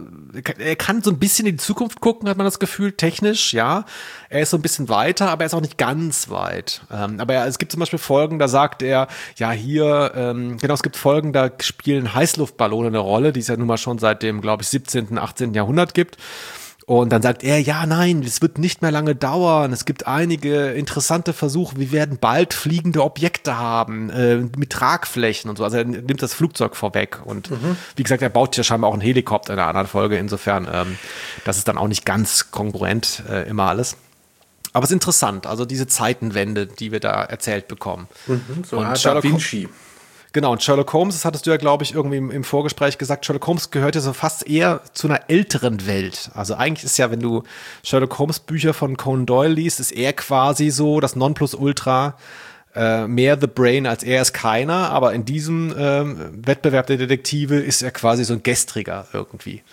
er kann so ein bisschen in die Zukunft gucken, hat man das Gefühl, technisch, ja. Er ist so ein bisschen weiter, aber er ist auch nicht ganz weit. Aber es gibt zum Beispiel Folgen, da sagt er, ja hier, genau, es gibt Folgen, da spielen Heißluftballone eine Rolle, die es ja nun mal schon seit dem, glaube ich, 17., 18. Jahrhundert gibt. Und dann sagt er, ja, nein, es wird nicht mehr lange dauern. Es gibt einige interessante Versuche. Wir werden bald fliegende Objekte haben, mit Tragflächen und so. Also er nimmt das Flugzeug vorweg. Und wie gesagt, er baut ja scheinbar auch einen Helikopter in einer anderen Folge. Insofern, das ist dann auch nicht ganz kongruent immer alles. Aber es ist interessant, also diese Zeitenwende, die wir da erzählt bekommen. So und Da Vinci. Genau, und Sherlock Holmes, das hattest du ja, glaube ich, irgendwie im Vorgespräch gesagt, Sherlock Holmes gehört ja so fast eher zu einer älteren Welt. Also eigentlich ist ja, wenn du Sherlock Holmes Bücher von Conan Doyle liest, ist er quasi so das Nonplusultra, mehr The Brain als er ist keiner, aber in diesem Wettbewerb der Detektive ist er quasi so ein Gestriger irgendwie.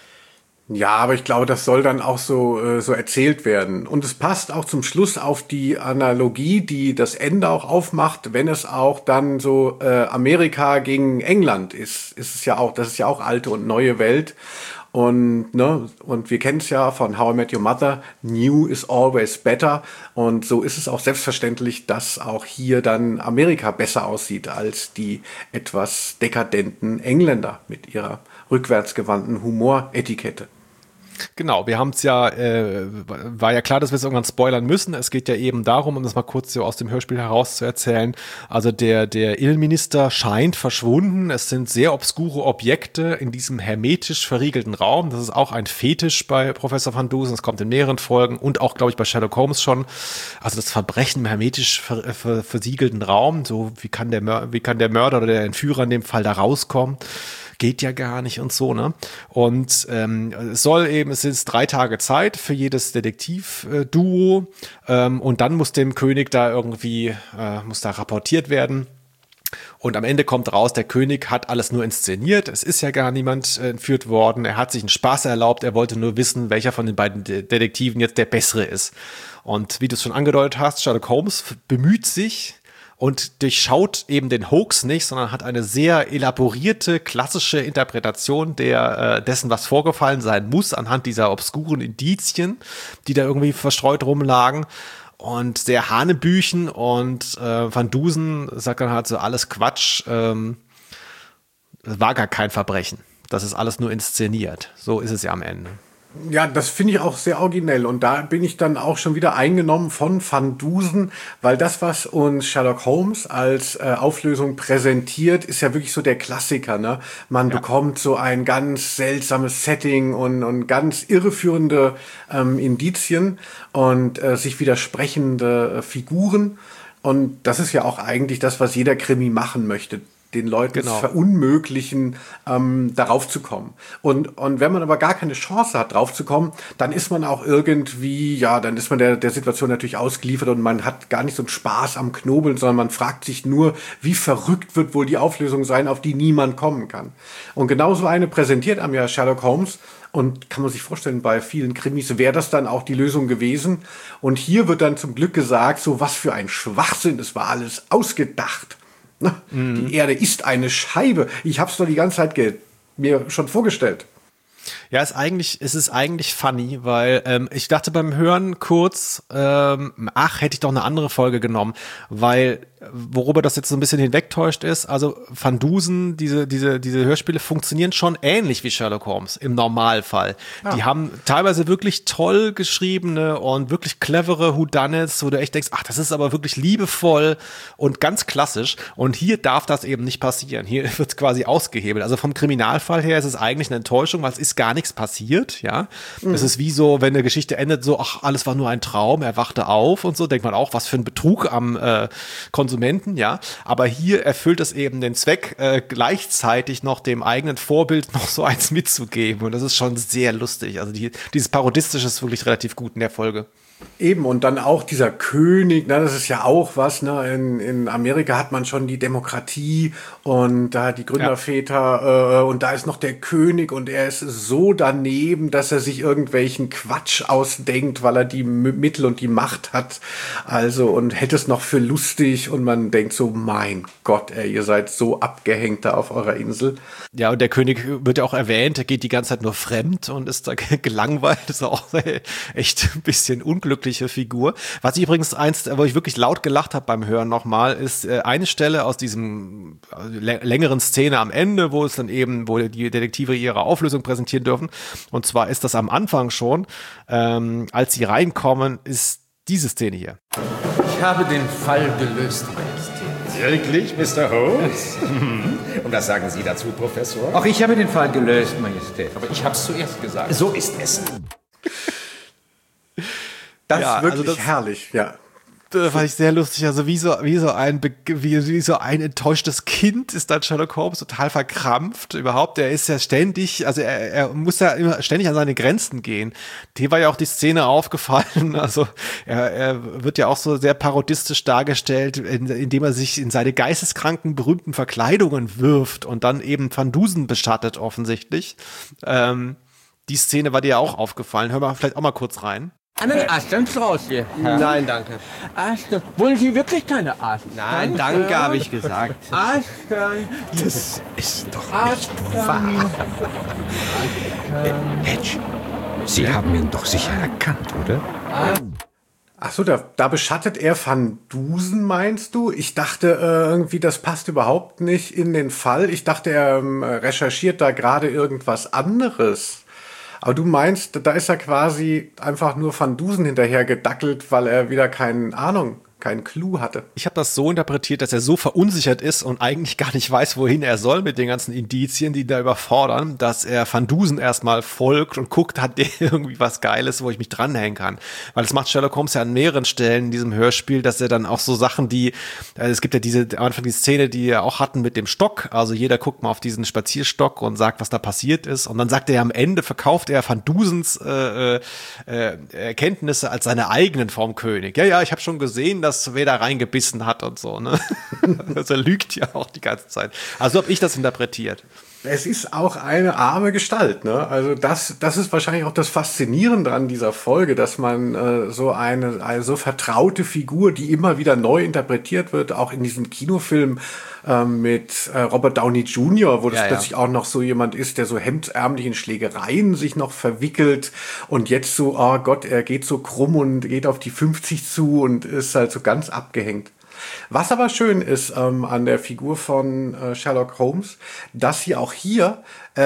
Ja, aber ich glaube, das soll dann auch so erzählt werden. Und es passt auch zum Schluss auf die Analogie, die das Ende auch aufmacht, wenn es auch dann so Amerika gegen England ist es ja auch, das ist ja auch alte und neue Welt. Und wir kennen es ja von How I Met Your Mother, new is always better. Und so ist es auch selbstverständlich, dass auch hier dann Amerika besser aussieht als die etwas dekadenten Engländer mit ihrer rückwärtsgewandten Humoretikette. Genau, wir haben es ja, war ja klar, dass wir es irgendwann spoilern müssen. Es geht ja eben darum, um das mal kurz so aus dem Hörspiel heraus zu erzählen. Also der Innenminister scheint verschwunden. Es sind sehr obskure Objekte in diesem hermetisch verriegelten Raum. Das ist auch ein Fetisch bei Professor Van Dusen. Es kommt in mehreren Folgen und auch, glaube ich, bei Sherlock Holmes schon. Also das Verbrechen im hermetisch versiegelten Raum. So, wie kann der Mörder oder der Entführer in dem Fall da rauskommen? Geht ja gar nicht und so, ne? Und es ist 3 Tage Zeit für jedes Detektivduo und dann muss dem König da irgendwie, muss da rapportiert werden. Und am Ende kommt raus, der König hat alles nur inszeniert. Es ist ja gar niemand entführt worden. Er hat sich einen Spaß erlaubt. Er wollte nur wissen, welcher von den beiden Detektiven jetzt der bessere ist. Und wie du es schon angedeutet hast, Sherlock Holmes bemüht sich und durchschaut eben den Hoax nicht, sondern hat eine sehr elaborierte, klassische Interpretation dessen, was vorgefallen sein muss, anhand dieser obskuren Indizien, die da irgendwie verstreut rumlagen. Und sehr Hanebüchen und Van Dusen sagt dann halt so, alles Quatsch, das war gar kein Verbrechen. Das ist alles nur inszeniert. So ist es ja am Ende. Ja, das finde ich auch sehr originell und da bin ich dann auch schon wieder eingenommen von Van Dusen, weil das, was uns Sherlock Holmes als Auflösung präsentiert, ist ja wirklich so der Klassiker, ne? Man bekommt so ein ganz seltsames Setting und ganz irreführende Indizien und sich widersprechende Figuren und das ist ja auch eigentlich das, was jeder Krimi machen möchte. Den Leuten es verunmöglichen, darauf zu kommen. Und wenn man aber gar keine Chance hat, drauf zu kommen, dann ist man auch irgendwie, dann ist man der Situation natürlich ausgeliefert und man hat gar nicht so einen Spaß am Knobeln, sondern man fragt sich nur, wie verrückt wird wohl die Auflösung sein, auf die niemand kommen kann. Und genauso eine präsentiert einem ja Sherlock Holmes und kann man sich vorstellen, bei vielen Krimis wäre das dann auch die Lösung gewesen. Und hier wird dann zum Glück gesagt, so was für ein Schwachsinn, es war alles ausgedacht. Die Erde ist eine Scheibe. Ich habe es doch die ganze Zeit mir schon vorgestellt. Ja, es ist eigentlich funny, weil ich dachte beim Hören kurz, hätte ich doch eine andere Folge genommen, weil worüber das jetzt so ein bisschen hinwegtäuscht ist, also Van Dusen, diese Hörspiele funktionieren schon ähnlich wie Sherlock Holmes im Normalfall. Ja. Die haben teilweise wirklich toll geschriebene und wirklich clevere Whodunits, wo du echt denkst, ach, das ist aber wirklich liebevoll und ganz klassisch. Und hier darf das eben nicht passieren. Hier wird es quasi ausgehebelt. Also vom Kriminalfall her ist es eigentlich eine Enttäuschung, weil es ist gar nichts passiert, ja. Es ist wie so, wenn eine Geschichte endet, so, ach, alles war nur ein Traum, er wachte auf und so, denkt man auch, was für ein Betrug am Konsumenten, ja. Aber hier erfüllt es eben den Zweck, gleichzeitig noch dem eigenen Vorbild noch so eins mitzugeben. Und das ist schon sehr lustig. Also dieses Parodistische ist wirklich relativ gut in der Folge. Eben, und dann auch dieser König, ne, das ist ja auch was, ne, in Amerika hat man schon die Demokratie und da die Gründerväter und da ist noch der König und er ist so daneben, dass er sich irgendwelchen Quatsch ausdenkt, weil er die Mittel und die Macht hat, also und hätte es noch für lustig und man denkt so, mein Gott, ey, ihr seid so abgehängt da auf eurer Insel. Ja, und der König wird ja auch erwähnt, er geht die ganze Zeit nur fremd und ist da gelangweilt, das ist auch echt ein bisschen unglückliche Figur. Was ich übrigens wo ich wirklich laut gelacht habe beim Hören nochmal, ist eine Stelle aus diesem längeren Szene am Ende, wo die Detektive ihre Auflösung präsentieren dürfen. Und zwar ist das am Anfang schon, als sie reinkommen, ist diese Szene hier. Ich habe den Fall gelöst, Majestät. Wirklich, Mr. Holmes? Und was sagen Sie dazu, Professor? Auch ich habe den Fall gelöst, Majestät. Aber ich habe es zuerst gesagt. So ist es. Das ist wirklich herrlich, ja. Das fand ich sehr lustig. Also wie so ein enttäuschtes Kind ist dann Sherlock Holmes total verkrampft überhaupt. Er ist ja ständig, also er muss ja immer ständig an seine Grenzen gehen. Dir war ja auch die Szene aufgefallen. Also er wird ja auch so sehr parodistisch dargestellt, indem er sich in seine geisteskranken, berühmten Verkleidungen wirft und dann eben Van Dusen bestattet offensichtlich. Die Szene war dir ja auch aufgefallen. Hör mal vielleicht auch mal kurz rein. Einen Austernstrauß hier. Nein, danke. Astern. Wollen Sie wirklich keine Astern? Nein, danke, habe ich gesagt. Astern. Das ist doch nicht wahr. Hedge, Sie haben ihn doch sicher erkannt, oder? Ach so, da beschattet er Van Dusen, meinst du? Ich dachte irgendwie, das passt überhaupt nicht in den Fall. Ich dachte, er recherchiert da gerade irgendwas anderes. Aber du meinst, da ist er quasi einfach nur Van Dusen hinterher gedackelt, weil er wieder keinen Clou hatte. Ich habe das so interpretiert, dass er so verunsichert ist und eigentlich gar nicht weiß, wohin er soll mit den ganzen Indizien, die da überfordern, dass er Van Dusen erstmal folgt und guckt, hat der irgendwie was Geiles, wo ich mich dranhängen kann. Weil das macht Sherlock Holmes ja an mehreren Stellen in diesem Hörspiel, dass er dann auch so Sachen, es gibt ja am Anfang die Szene, die wir auch hatten mit dem Stock, also jeder guckt mal auf diesen Spazierstock und sagt, was da passiert ist und dann sagt er am Ende, verkauft er Van Dusens Erkenntnisse als seine eigenen vom König. Ja, ich habe schon gesehen, dass wer da reingebissen hat und so, ne? Also er lügt ja auch die ganze Zeit. Also habe ich das interpretiert. Es ist auch eine arme Gestalt, ne? Also das ist wahrscheinlich auch das Faszinierende an dieser Folge, dass man so eine so vertraute Figur, die immer wieder neu interpretiert wird, auch in diesem Kinofilm mit Robert Downey Jr., wo das plötzlich auch noch so jemand ist, der so hemdsärmlich in Schlägereien sich noch verwickelt und jetzt so, oh Gott, er geht so krumm und geht auf die 50 zu und ist halt so ganz abgehängt. Was aber schön ist an der Figur von Sherlock Holmes, dass sie auch hier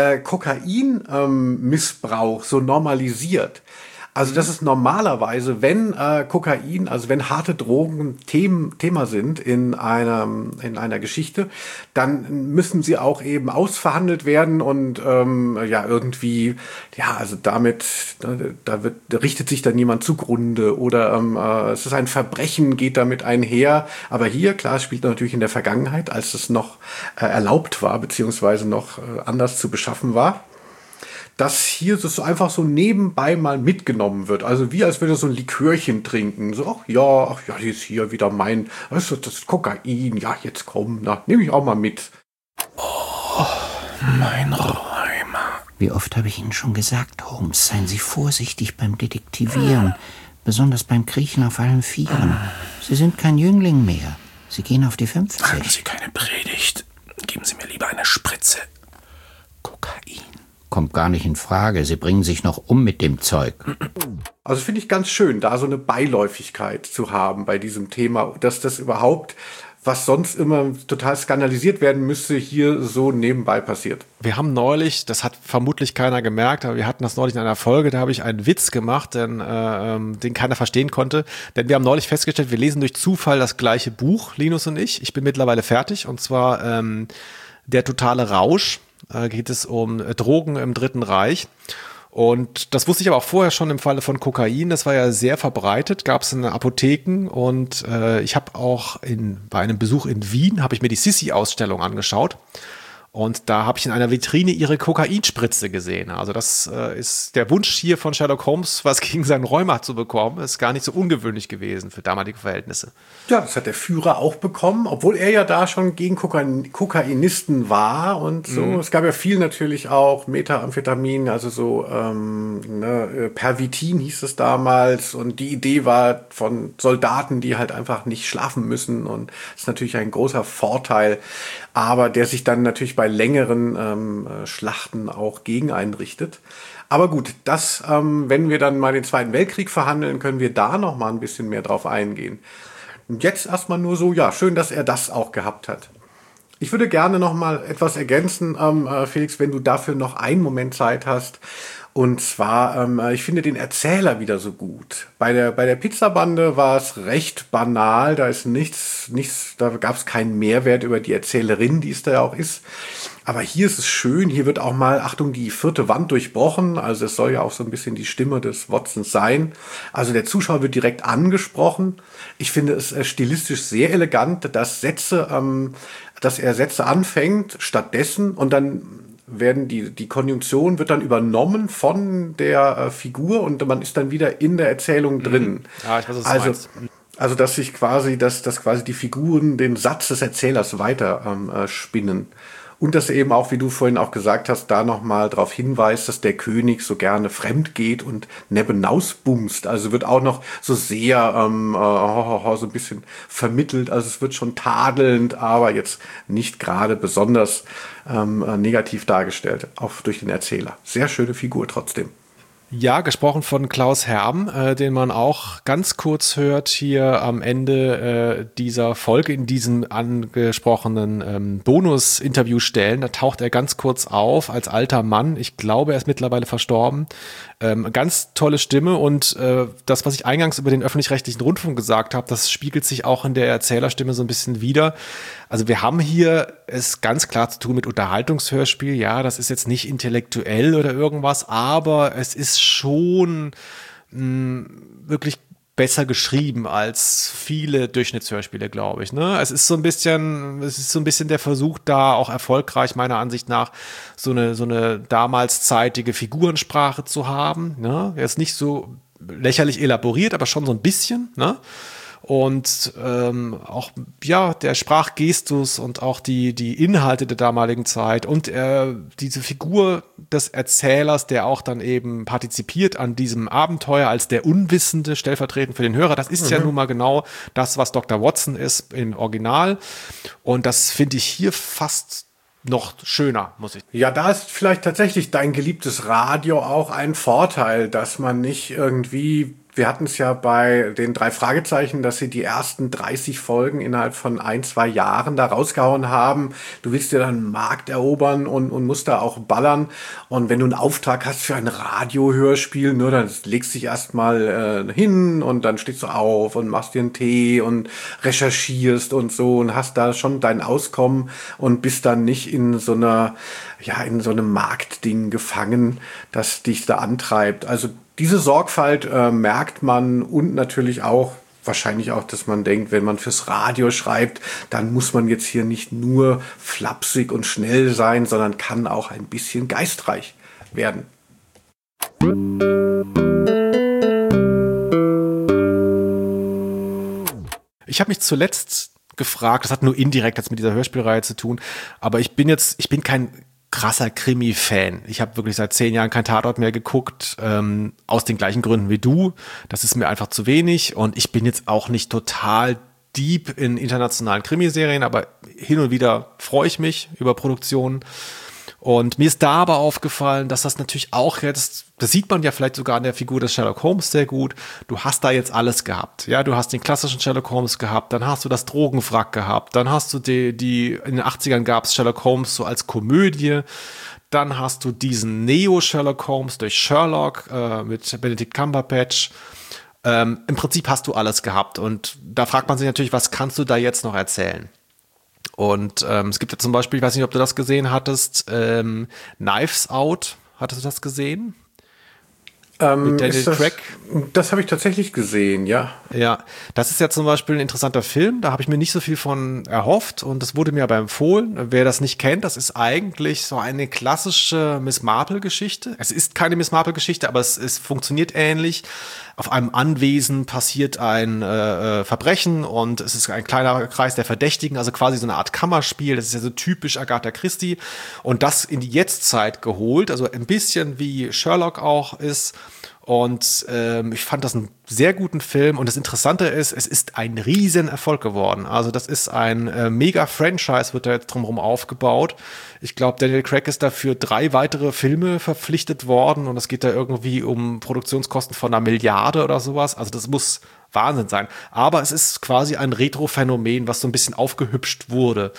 Kokainmissbrauch so normalisiert. Also das ist normalerweise, wenn Kokain, also wenn harte Drogen Thema sind in einer Geschichte, dann müssen sie auch eben ausverhandelt werden und irgendwie, also damit, richtet sich dann niemand zugrunde oder es ist ein Verbrechen, geht damit einher. Aber hier, klar, es spielt natürlich in der Vergangenheit, als es noch erlaubt war, beziehungsweise noch anders zu beschaffen war, dass hier so einfach so nebenbei mal mitgenommen wird. Also wie als würde so ein Likörchen trinken. So, ach ja, das ist hier wieder das ist Kokain. Ja, jetzt komm, nehme ich auch mal mit. Oh, mein Räumer. Wie oft habe ich Ihnen schon gesagt, Holmes, seien Sie vorsichtig beim Detektivieren. Besonders beim Kriechen auf allen Vieren. Sie sind kein Jüngling mehr. Sie gehen auf die 50. Machen Sie keine Predigt. Geben Sie mir lieber eine Spritze Kokain. Kommt gar nicht in Frage. Sie bringen sich noch um mit dem Zeug. Also finde ich ganz schön, da so eine Beiläufigkeit zu haben bei diesem Thema, dass das überhaupt was sonst immer total skandalisiert werden müsste, hier so nebenbei passiert. Wir haben neulich, das hat vermutlich keiner gemerkt, aber wir hatten das neulich in einer Folge, da habe ich einen Witz gemacht, den keiner verstehen konnte. Denn wir haben neulich festgestellt, wir lesen durch Zufall das gleiche Buch, Linus und ich. Ich bin mittlerweile fertig, und zwar Der totale Rausch. Geht es um Drogen im Dritten Reich. Und das wusste ich aber auch vorher schon im Falle von Kokain. Das war ja sehr verbreitet, gab es in Apotheken. Und ich habe auch bei einem Besuch in Wien, habe ich mir die Sissi-Ausstellung angeschaut. Und da habe ich in einer Vitrine ihre Kokainspritze gesehen. Also das ist der Wunsch hier von Sherlock Holmes, was gegen seinen Rheuma zu bekommen. Ist gar nicht so ungewöhnlich gewesen für damalige Verhältnisse. Ja, das hat der Führer auch bekommen, obwohl er ja da schon gegen Kokainisten war und so. Es gab ja viel natürlich auch Methamphetamin, also so Pervitin hieß es damals. Und die Idee war von Soldaten, die halt einfach nicht schlafen müssen. Und das ist natürlich ein großer Vorteil, aber der sich dann natürlich bei längeren Schlachten auch gegen einrichtet. Aber gut, das, wenn wir dann mal den Zweiten Weltkrieg verhandeln, können wir da noch mal ein bisschen mehr drauf eingehen. Und jetzt erstmal nur so, ja, schön, dass er das auch gehabt hat. Ich würde gerne noch mal etwas ergänzen, Felix, wenn du dafür noch einen Moment Zeit hast. Und zwar, ich finde den Erzähler wieder so gut. Bei der Pizzabande war es recht banal, da ist nichts, da gab es keinen Mehrwert über die Erzählerin, die es da ja auch ist. Aber hier ist es schön, hier wird auch mal, Achtung, die vierte Wand durchbrochen. Also es soll ja auch so ein bisschen die Stimme des Watsons sein. Also der Zuschauer wird direkt angesprochen. Ich finde es stilistisch sehr elegant, dass er Sätze anfängt stattdessen und dann werden die Konjunktion wird dann übernommen von der Figur und man ist dann wieder in der Erzählung drin. Ja, ich weiß, was du meinst. Also dass sich quasi, dass quasi die Figuren den Satz des Erzählers weiter spinnen. Und dass er eben auch, wie du vorhin auch gesagt hast, da nochmal darauf hinweist, dass der König so gerne fremd geht und nebenausbumst. Also wird auch noch so sehr so ein bisschen vermittelt. Also es wird schon tadelnd, aber jetzt nicht gerade besonders negativ dargestellt, auch durch den Erzähler. Sehr schöne Figur trotzdem. Ja, gesprochen von Klaus Herm, den man auch ganz kurz hört hier am Ende dieser Folge in diesen angesprochenen Bonus-Interview-Stellen. Da taucht er ganz kurz auf als alter Mann. Ich glaube, er ist mittlerweile verstorben. Ganz tolle Stimme und das, was ich eingangs über den öffentlich-rechtlichen Rundfunk gesagt habe, das spiegelt sich auch in der Erzählerstimme so ein bisschen wider. Also wir haben hier es ganz klar zu tun mit Unterhaltungshörspiel. Ja, das ist jetzt nicht intellektuell oder irgendwas, aber es ist schon wirklich besser geschrieben als viele Durchschnittshörspiele, glaube ich. Ne? Es ist so ein bisschen der Versuch da, auch erfolgreich meiner Ansicht nach, so eine damals zeitige Figurensprache zu haben. Ne? Er ist nicht so lächerlich elaboriert, aber schon so ein bisschen. Ne? Und auch ja der Sprachgestus und auch die Inhalte der damaligen Zeit und diese Figur des Erzählers, der auch dann eben partizipiert an diesem Abenteuer als der Unwissende, stellvertretend für den Hörer, das ist ja nun mal genau das, was Dr. Watson ist im Original. Und das finde ich hier fast noch schöner, muss ich. Ja, da ist vielleicht tatsächlich dein geliebtes Radio auch ein Vorteil, dass man nicht irgendwie, wir hatten es ja bei den 3 Fragezeichen, dass sie die ersten 30 Folgen innerhalb von 1-2 Jahren da rausgehauen haben. Du willst dir dann einen Markt erobern und musst da auch ballern. Und wenn du einen Auftrag hast für ein Radiohörspiel, nur dann legst du dich erstmal hin und dann stehst du auf und machst dir einen Tee und recherchierst und so und hast da schon dein Auskommen und bist dann nicht in so einem Marktding gefangen, das dich da antreibt. Also diese Sorgfalt merkt man und natürlich auch, wahrscheinlich auch, dass man denkt, wenn man fürs Radio schreibt, dann muss man jetzt hier nicht nur flapsig und schnell sein, sondern kann auch ein bisschen geistreich werden. Ich habe mich zuletzt gefragt, das hat nur indirekt jetzt mit dieser Hörspielreihe zu tun, aber ich bin kein krasser Krimi-Fan. Ich habe wirklich seit 10 Jahren kein Tatort mehr geguckt, aus den gleichen Gründen wie du. Das ist mir einfach zu wenig und ich bin jetzt auch nicht total deep in internationalen Krimiserien, aber hin und wieder freue ich mich über Produktionen. Und mir ist da aber aufgefallen, dass das natürlich auch jetzt, das sieht man ja vielleicht sogar an der Figur des Sherlock Holmes sehr gut, du hast da jetzt alles gehabt. Ja, du hast den klassischen Sherlock Holmes gehabt, dann hast du das Drogenwrack gehabt, dann hast du in den 80ern gab es Sherlock Holmes so als Komödie, dann hast du diesen Neo-Sherlock Holmes durch Sherlock mit Benedict Cumberbatch. Im Prinzip hast du alles gehabt und da fragt man sich natürlich, was kannst du da jetzt noch erzählen? Und es gibt ja zum Beispiel, ich weiß nicht, ob du das gesehen hattest, Knives Out, hattest du das gesehen? Mit Daniel Craig. Das habe ich tatsächlich gesehen, ja. Ja, das ist ja zum Beispiel ein interessanter Film, da habe ich mir nicht so viel von erhofft und das wurde mir aber empfohlen. Wer das nicht kennt, das ist eigentlich so eine klassische Miss Marple-Geschichte. Es ist keine Miss Marple-Geschichte, aber es funktioniert ähnlich. Auf einem Anwesen passiert ein Verbrechen und es ist ein kleiner Kreis der Verdächtigen, also quasi so eine Art Kammerspiel. Das ist ja so typisch Agatha Christie und das in die Jetztzeit geholt, also ein bisschen wie Sherlock auch ist. Und ich fand das einen sehr guten Film und das Interessante ist, es ist ein Riesenerfolg geworden. Also das ist ein Mega-Franchise, wird da jetzt drumherum aufgebaut. Ich glaube, Daniel Craig ist dafür 3 weitere Filme verpflichtet worden und es geht da irgendwie um Produktionskosten von 1 Milliarde oder sowas. Also das muss Wahnsinn sein. Aber es ist quasi ein Retro-Phänomen, was so ein bisschen aufgehübscht wurde.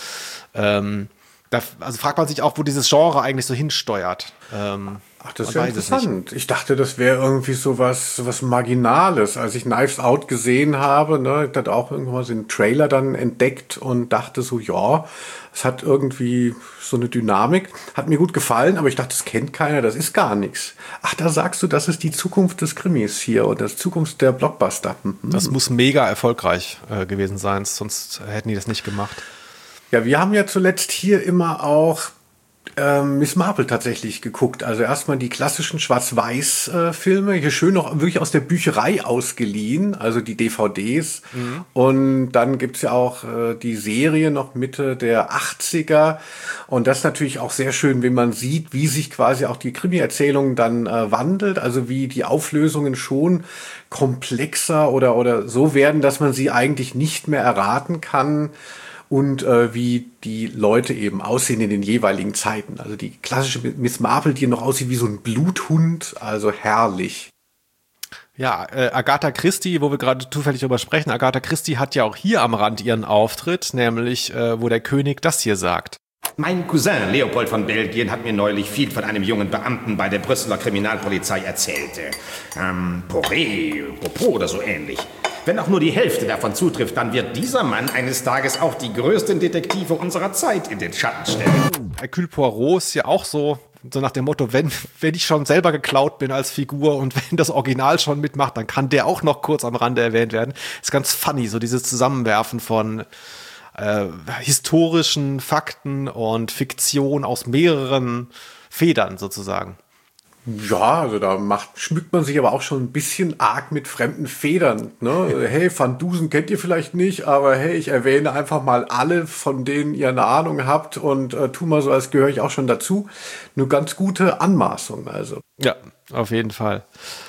Also fragt man sich auch, wo dieses Genre eigentlich so hinsteuert. Ach, das ist ja interessant. Ich dachte, das wäre irgendwie so was Marginales. Als ich Knives Out gesehen habe, ne, ich hatte auch irgendwann mal so einen Trailer dann entdeckt und dachte so, ja, es hat irgendwie so eine Dynamik. Hat mir gut gefallen, aber ich dachte, das kennt keiner, das ist gar nichts. Ach, da sagst du, das ist die Zukunft des Krimis hier und das Zukunft der Blockbuster. Das muss mega erfolgreich gewesen sein, sonst hätten die das nicht gemacht. Ja, wir haben ja zuletzt hier immer auch Miss Marple tatsächlich geguckt. Also erstmal die klassischen Schwarz-Weiß-Filme, hier schön noch wirklich aus der Bücherei ausgeliehen, also die DVDs. Mhm. Und dann gibt's ja auch die Serie noch Mitte der 80er. Und das ist natürlich auch sehr schön, wenn man sieht, wie sich quasi auch die Krimi-Erzählung dann wandelt, also wie die Auflösungen schon komplexer oder so werden, dass man sie eigentlich nicht mehr erraten kann. Und wie die Leute eben aussehen in den jeweiligen Zeiten. Also die klassische Miss Marple, die noch aussieht wie so ein Bluthund, also herrlich. Ja, Agatha Christie, wo wir gerade zufällig drüber sprechen, Agatha Christie hat ja auch hier am Rand ihren Auftritt, nämlich wo der König das hier sagt. Mein Cousin Leopold von Belgien hat mir neulich viel von einem jungen Beamten bei der Brüsseler Kriminalpolizei erzählt. Poirot oder so ähnlich. Wenn auch nur die Hälfte davon zutrifft, dann wird dieser Mann eines Tages auch die größten Detektive unserer Zeit in den Schatten stellen. Hercule Poirot ist ja auch so nach dem Motto, wenn ich schon selber geklaut bin als Figur und wenn das Original schon mitmacht, dann kann der auch noch kurz am Rande erwähnt werden. Ist ganz funny, so dieses Zusammenwerfen von historischen Fakten und Fiktion aus mehreren Federn sozusagen. Ja, also da schmückt man sich aber auch schon ein bisschen arg mit fremden Federn. Ne? Hey, Van Dusen kennt ihr vielleicht nicht, aber hey, ich erwähne einfach mal alle, von denen ihr eine Ahnung habt und tu mal so, als gehöre ich auch schon dazu. Eine ganz gute Anmaßung also. Ja, auf jeden Fall.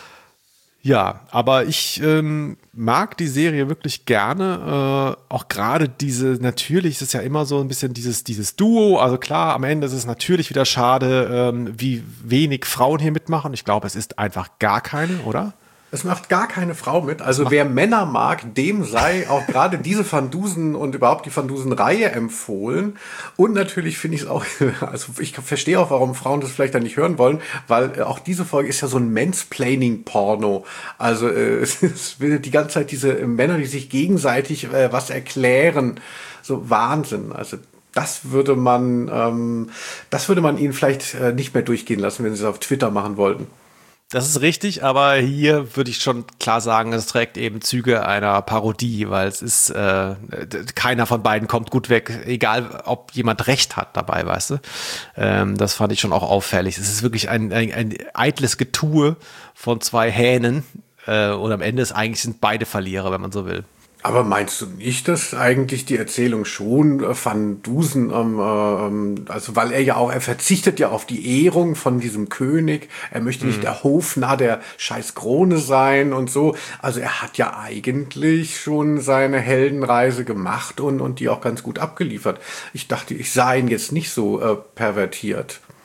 Ja, aber ich mag die Serie wirklich gerne, auch gerade natürlich ist es ja immer so ein bisschen dieses Duo, also klar, am Ende ist es natürlich wieder schade, wie wenig Frauen hier mitmachen. Ich glaube, es ist einfach gar keine, oder? Es macht gar keine Frau mit. Also wer Männer mag, dem sei auch gerade diese Van Dusen und überhaupt die Van Dusen-Reihe empfohlen. Und natürlich finde ich es auch, also ich verstehe auch, warum Frauen das vielleicht dann nicht hören wollen, weil auch diese Folge ist ja so ein Mansplaining-Porno. Also es wird die ganze Zeit diese Männer, die sich gegenseitig was erklären. So Wahnsinn. Also das würde man ihnen vielleicht nicht mehr durchgehen lassen, wenn sie es auf Twitter machen wollten. Das ist richtig, aber hier würde ich schon klar sagen, es trägt eben Züge einer Parodie, weil es ist, keiner von beiden kommt gut weg, egal ob jemand recht hat dabei, weißt du. Das fand ich schon auch auffällig. Es ist wirklich ein eitles Getue von 2 Hähnen und am Ende sind beide Verlierer, wenn man so will. Aber meinst du nicht, dass eigentlich die Erzählung schon Van Dusen, also weil er verzichtet ja auf die Ehrung von diesem König, er möchte nicht der Hofnarr der scheiß Krone sein und so. Also er hat ja eigentlich schon seine Heldenreise gemacht und die auch ganz gut abgeliefert. Ich dachte, ich sah ihn jetzt nicht so pervertiert.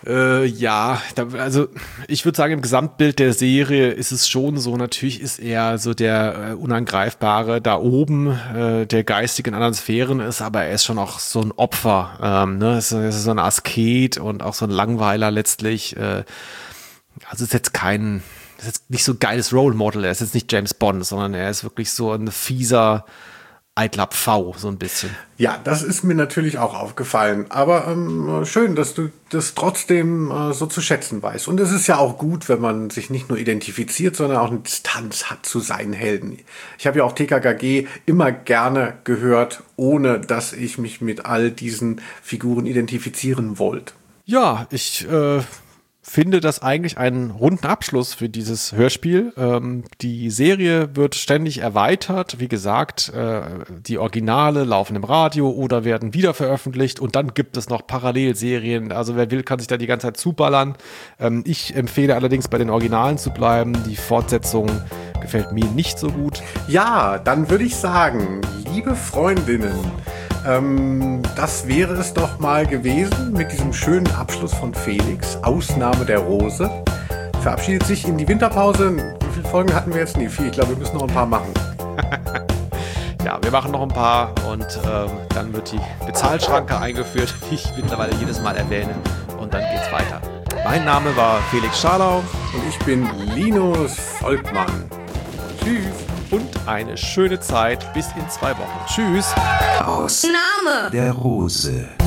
Also ich würde sagen, im Gesamtbild der Serie ist es schon so, natürlich ist er so der Unangreifbare da oben, der geistig in anderen Sphären ist, aber er ist schon auch so ein Opfer, ne? Es ist so ein Asket und auch so ein Langweiler letztlich. Also ist jetzt nicht so ein geiles Role Model, er ist jetzt nicht James Bond, sondern er ist wirklich so ein fieser eitler Pfau, so ein bisschen. Ja, das ist mir natürlich auch aufgefallen. Aber schön, dass du das trotzdem so zu schätzen weißt. Und es ist ja auch gut, wenn man sich nicht nur identifiziert, sondern auch eine Distanz hat zu seinen Helden. Ich habe ja auch TKKG immer gerne gehört, ohne dass ich mich mit all diesen Figuren identifizieren wollte. Ja, ich finde das eigentlich einen runden Abschluss für dieses Hörspiel. Die Serie wird ständig erweitert. Wie gesagt, die Originale laufen im Radio oder werden wieder veröffentlicht und dann gibt es noch Parallelserien. Also wer will, kann sich da die ganze Zeit zuballern. Ich empfehle allerdings, bei den Originalen zu bleiben. Die Fortsetzung gefällt mir nicht so gut. Ja, dann würde ich sagen, liebe Freundinnen, das wäre es doch mal gewesen mit diesem schönen Abschluss von Felix, Ausnahme der Rose. Verabschiedet sich in die Winterpause. Wie viele Folgen hatten wir jetzt? Nee, 4. Ich glaube, wir müssen noch ein paar machen. Ja, wir machen noch ein paar und dann wird die Bezahlschranke eingeführt, die ich mittlerweile jedes Mal erwähne. Und dann geht's weiter. Mein Name war Felix Scharlau. Und ich bin Linus Volkmann. Tschüss. Und eine schöne Zeit bis in 2 Wochen. Tschüss. Aus der Rose.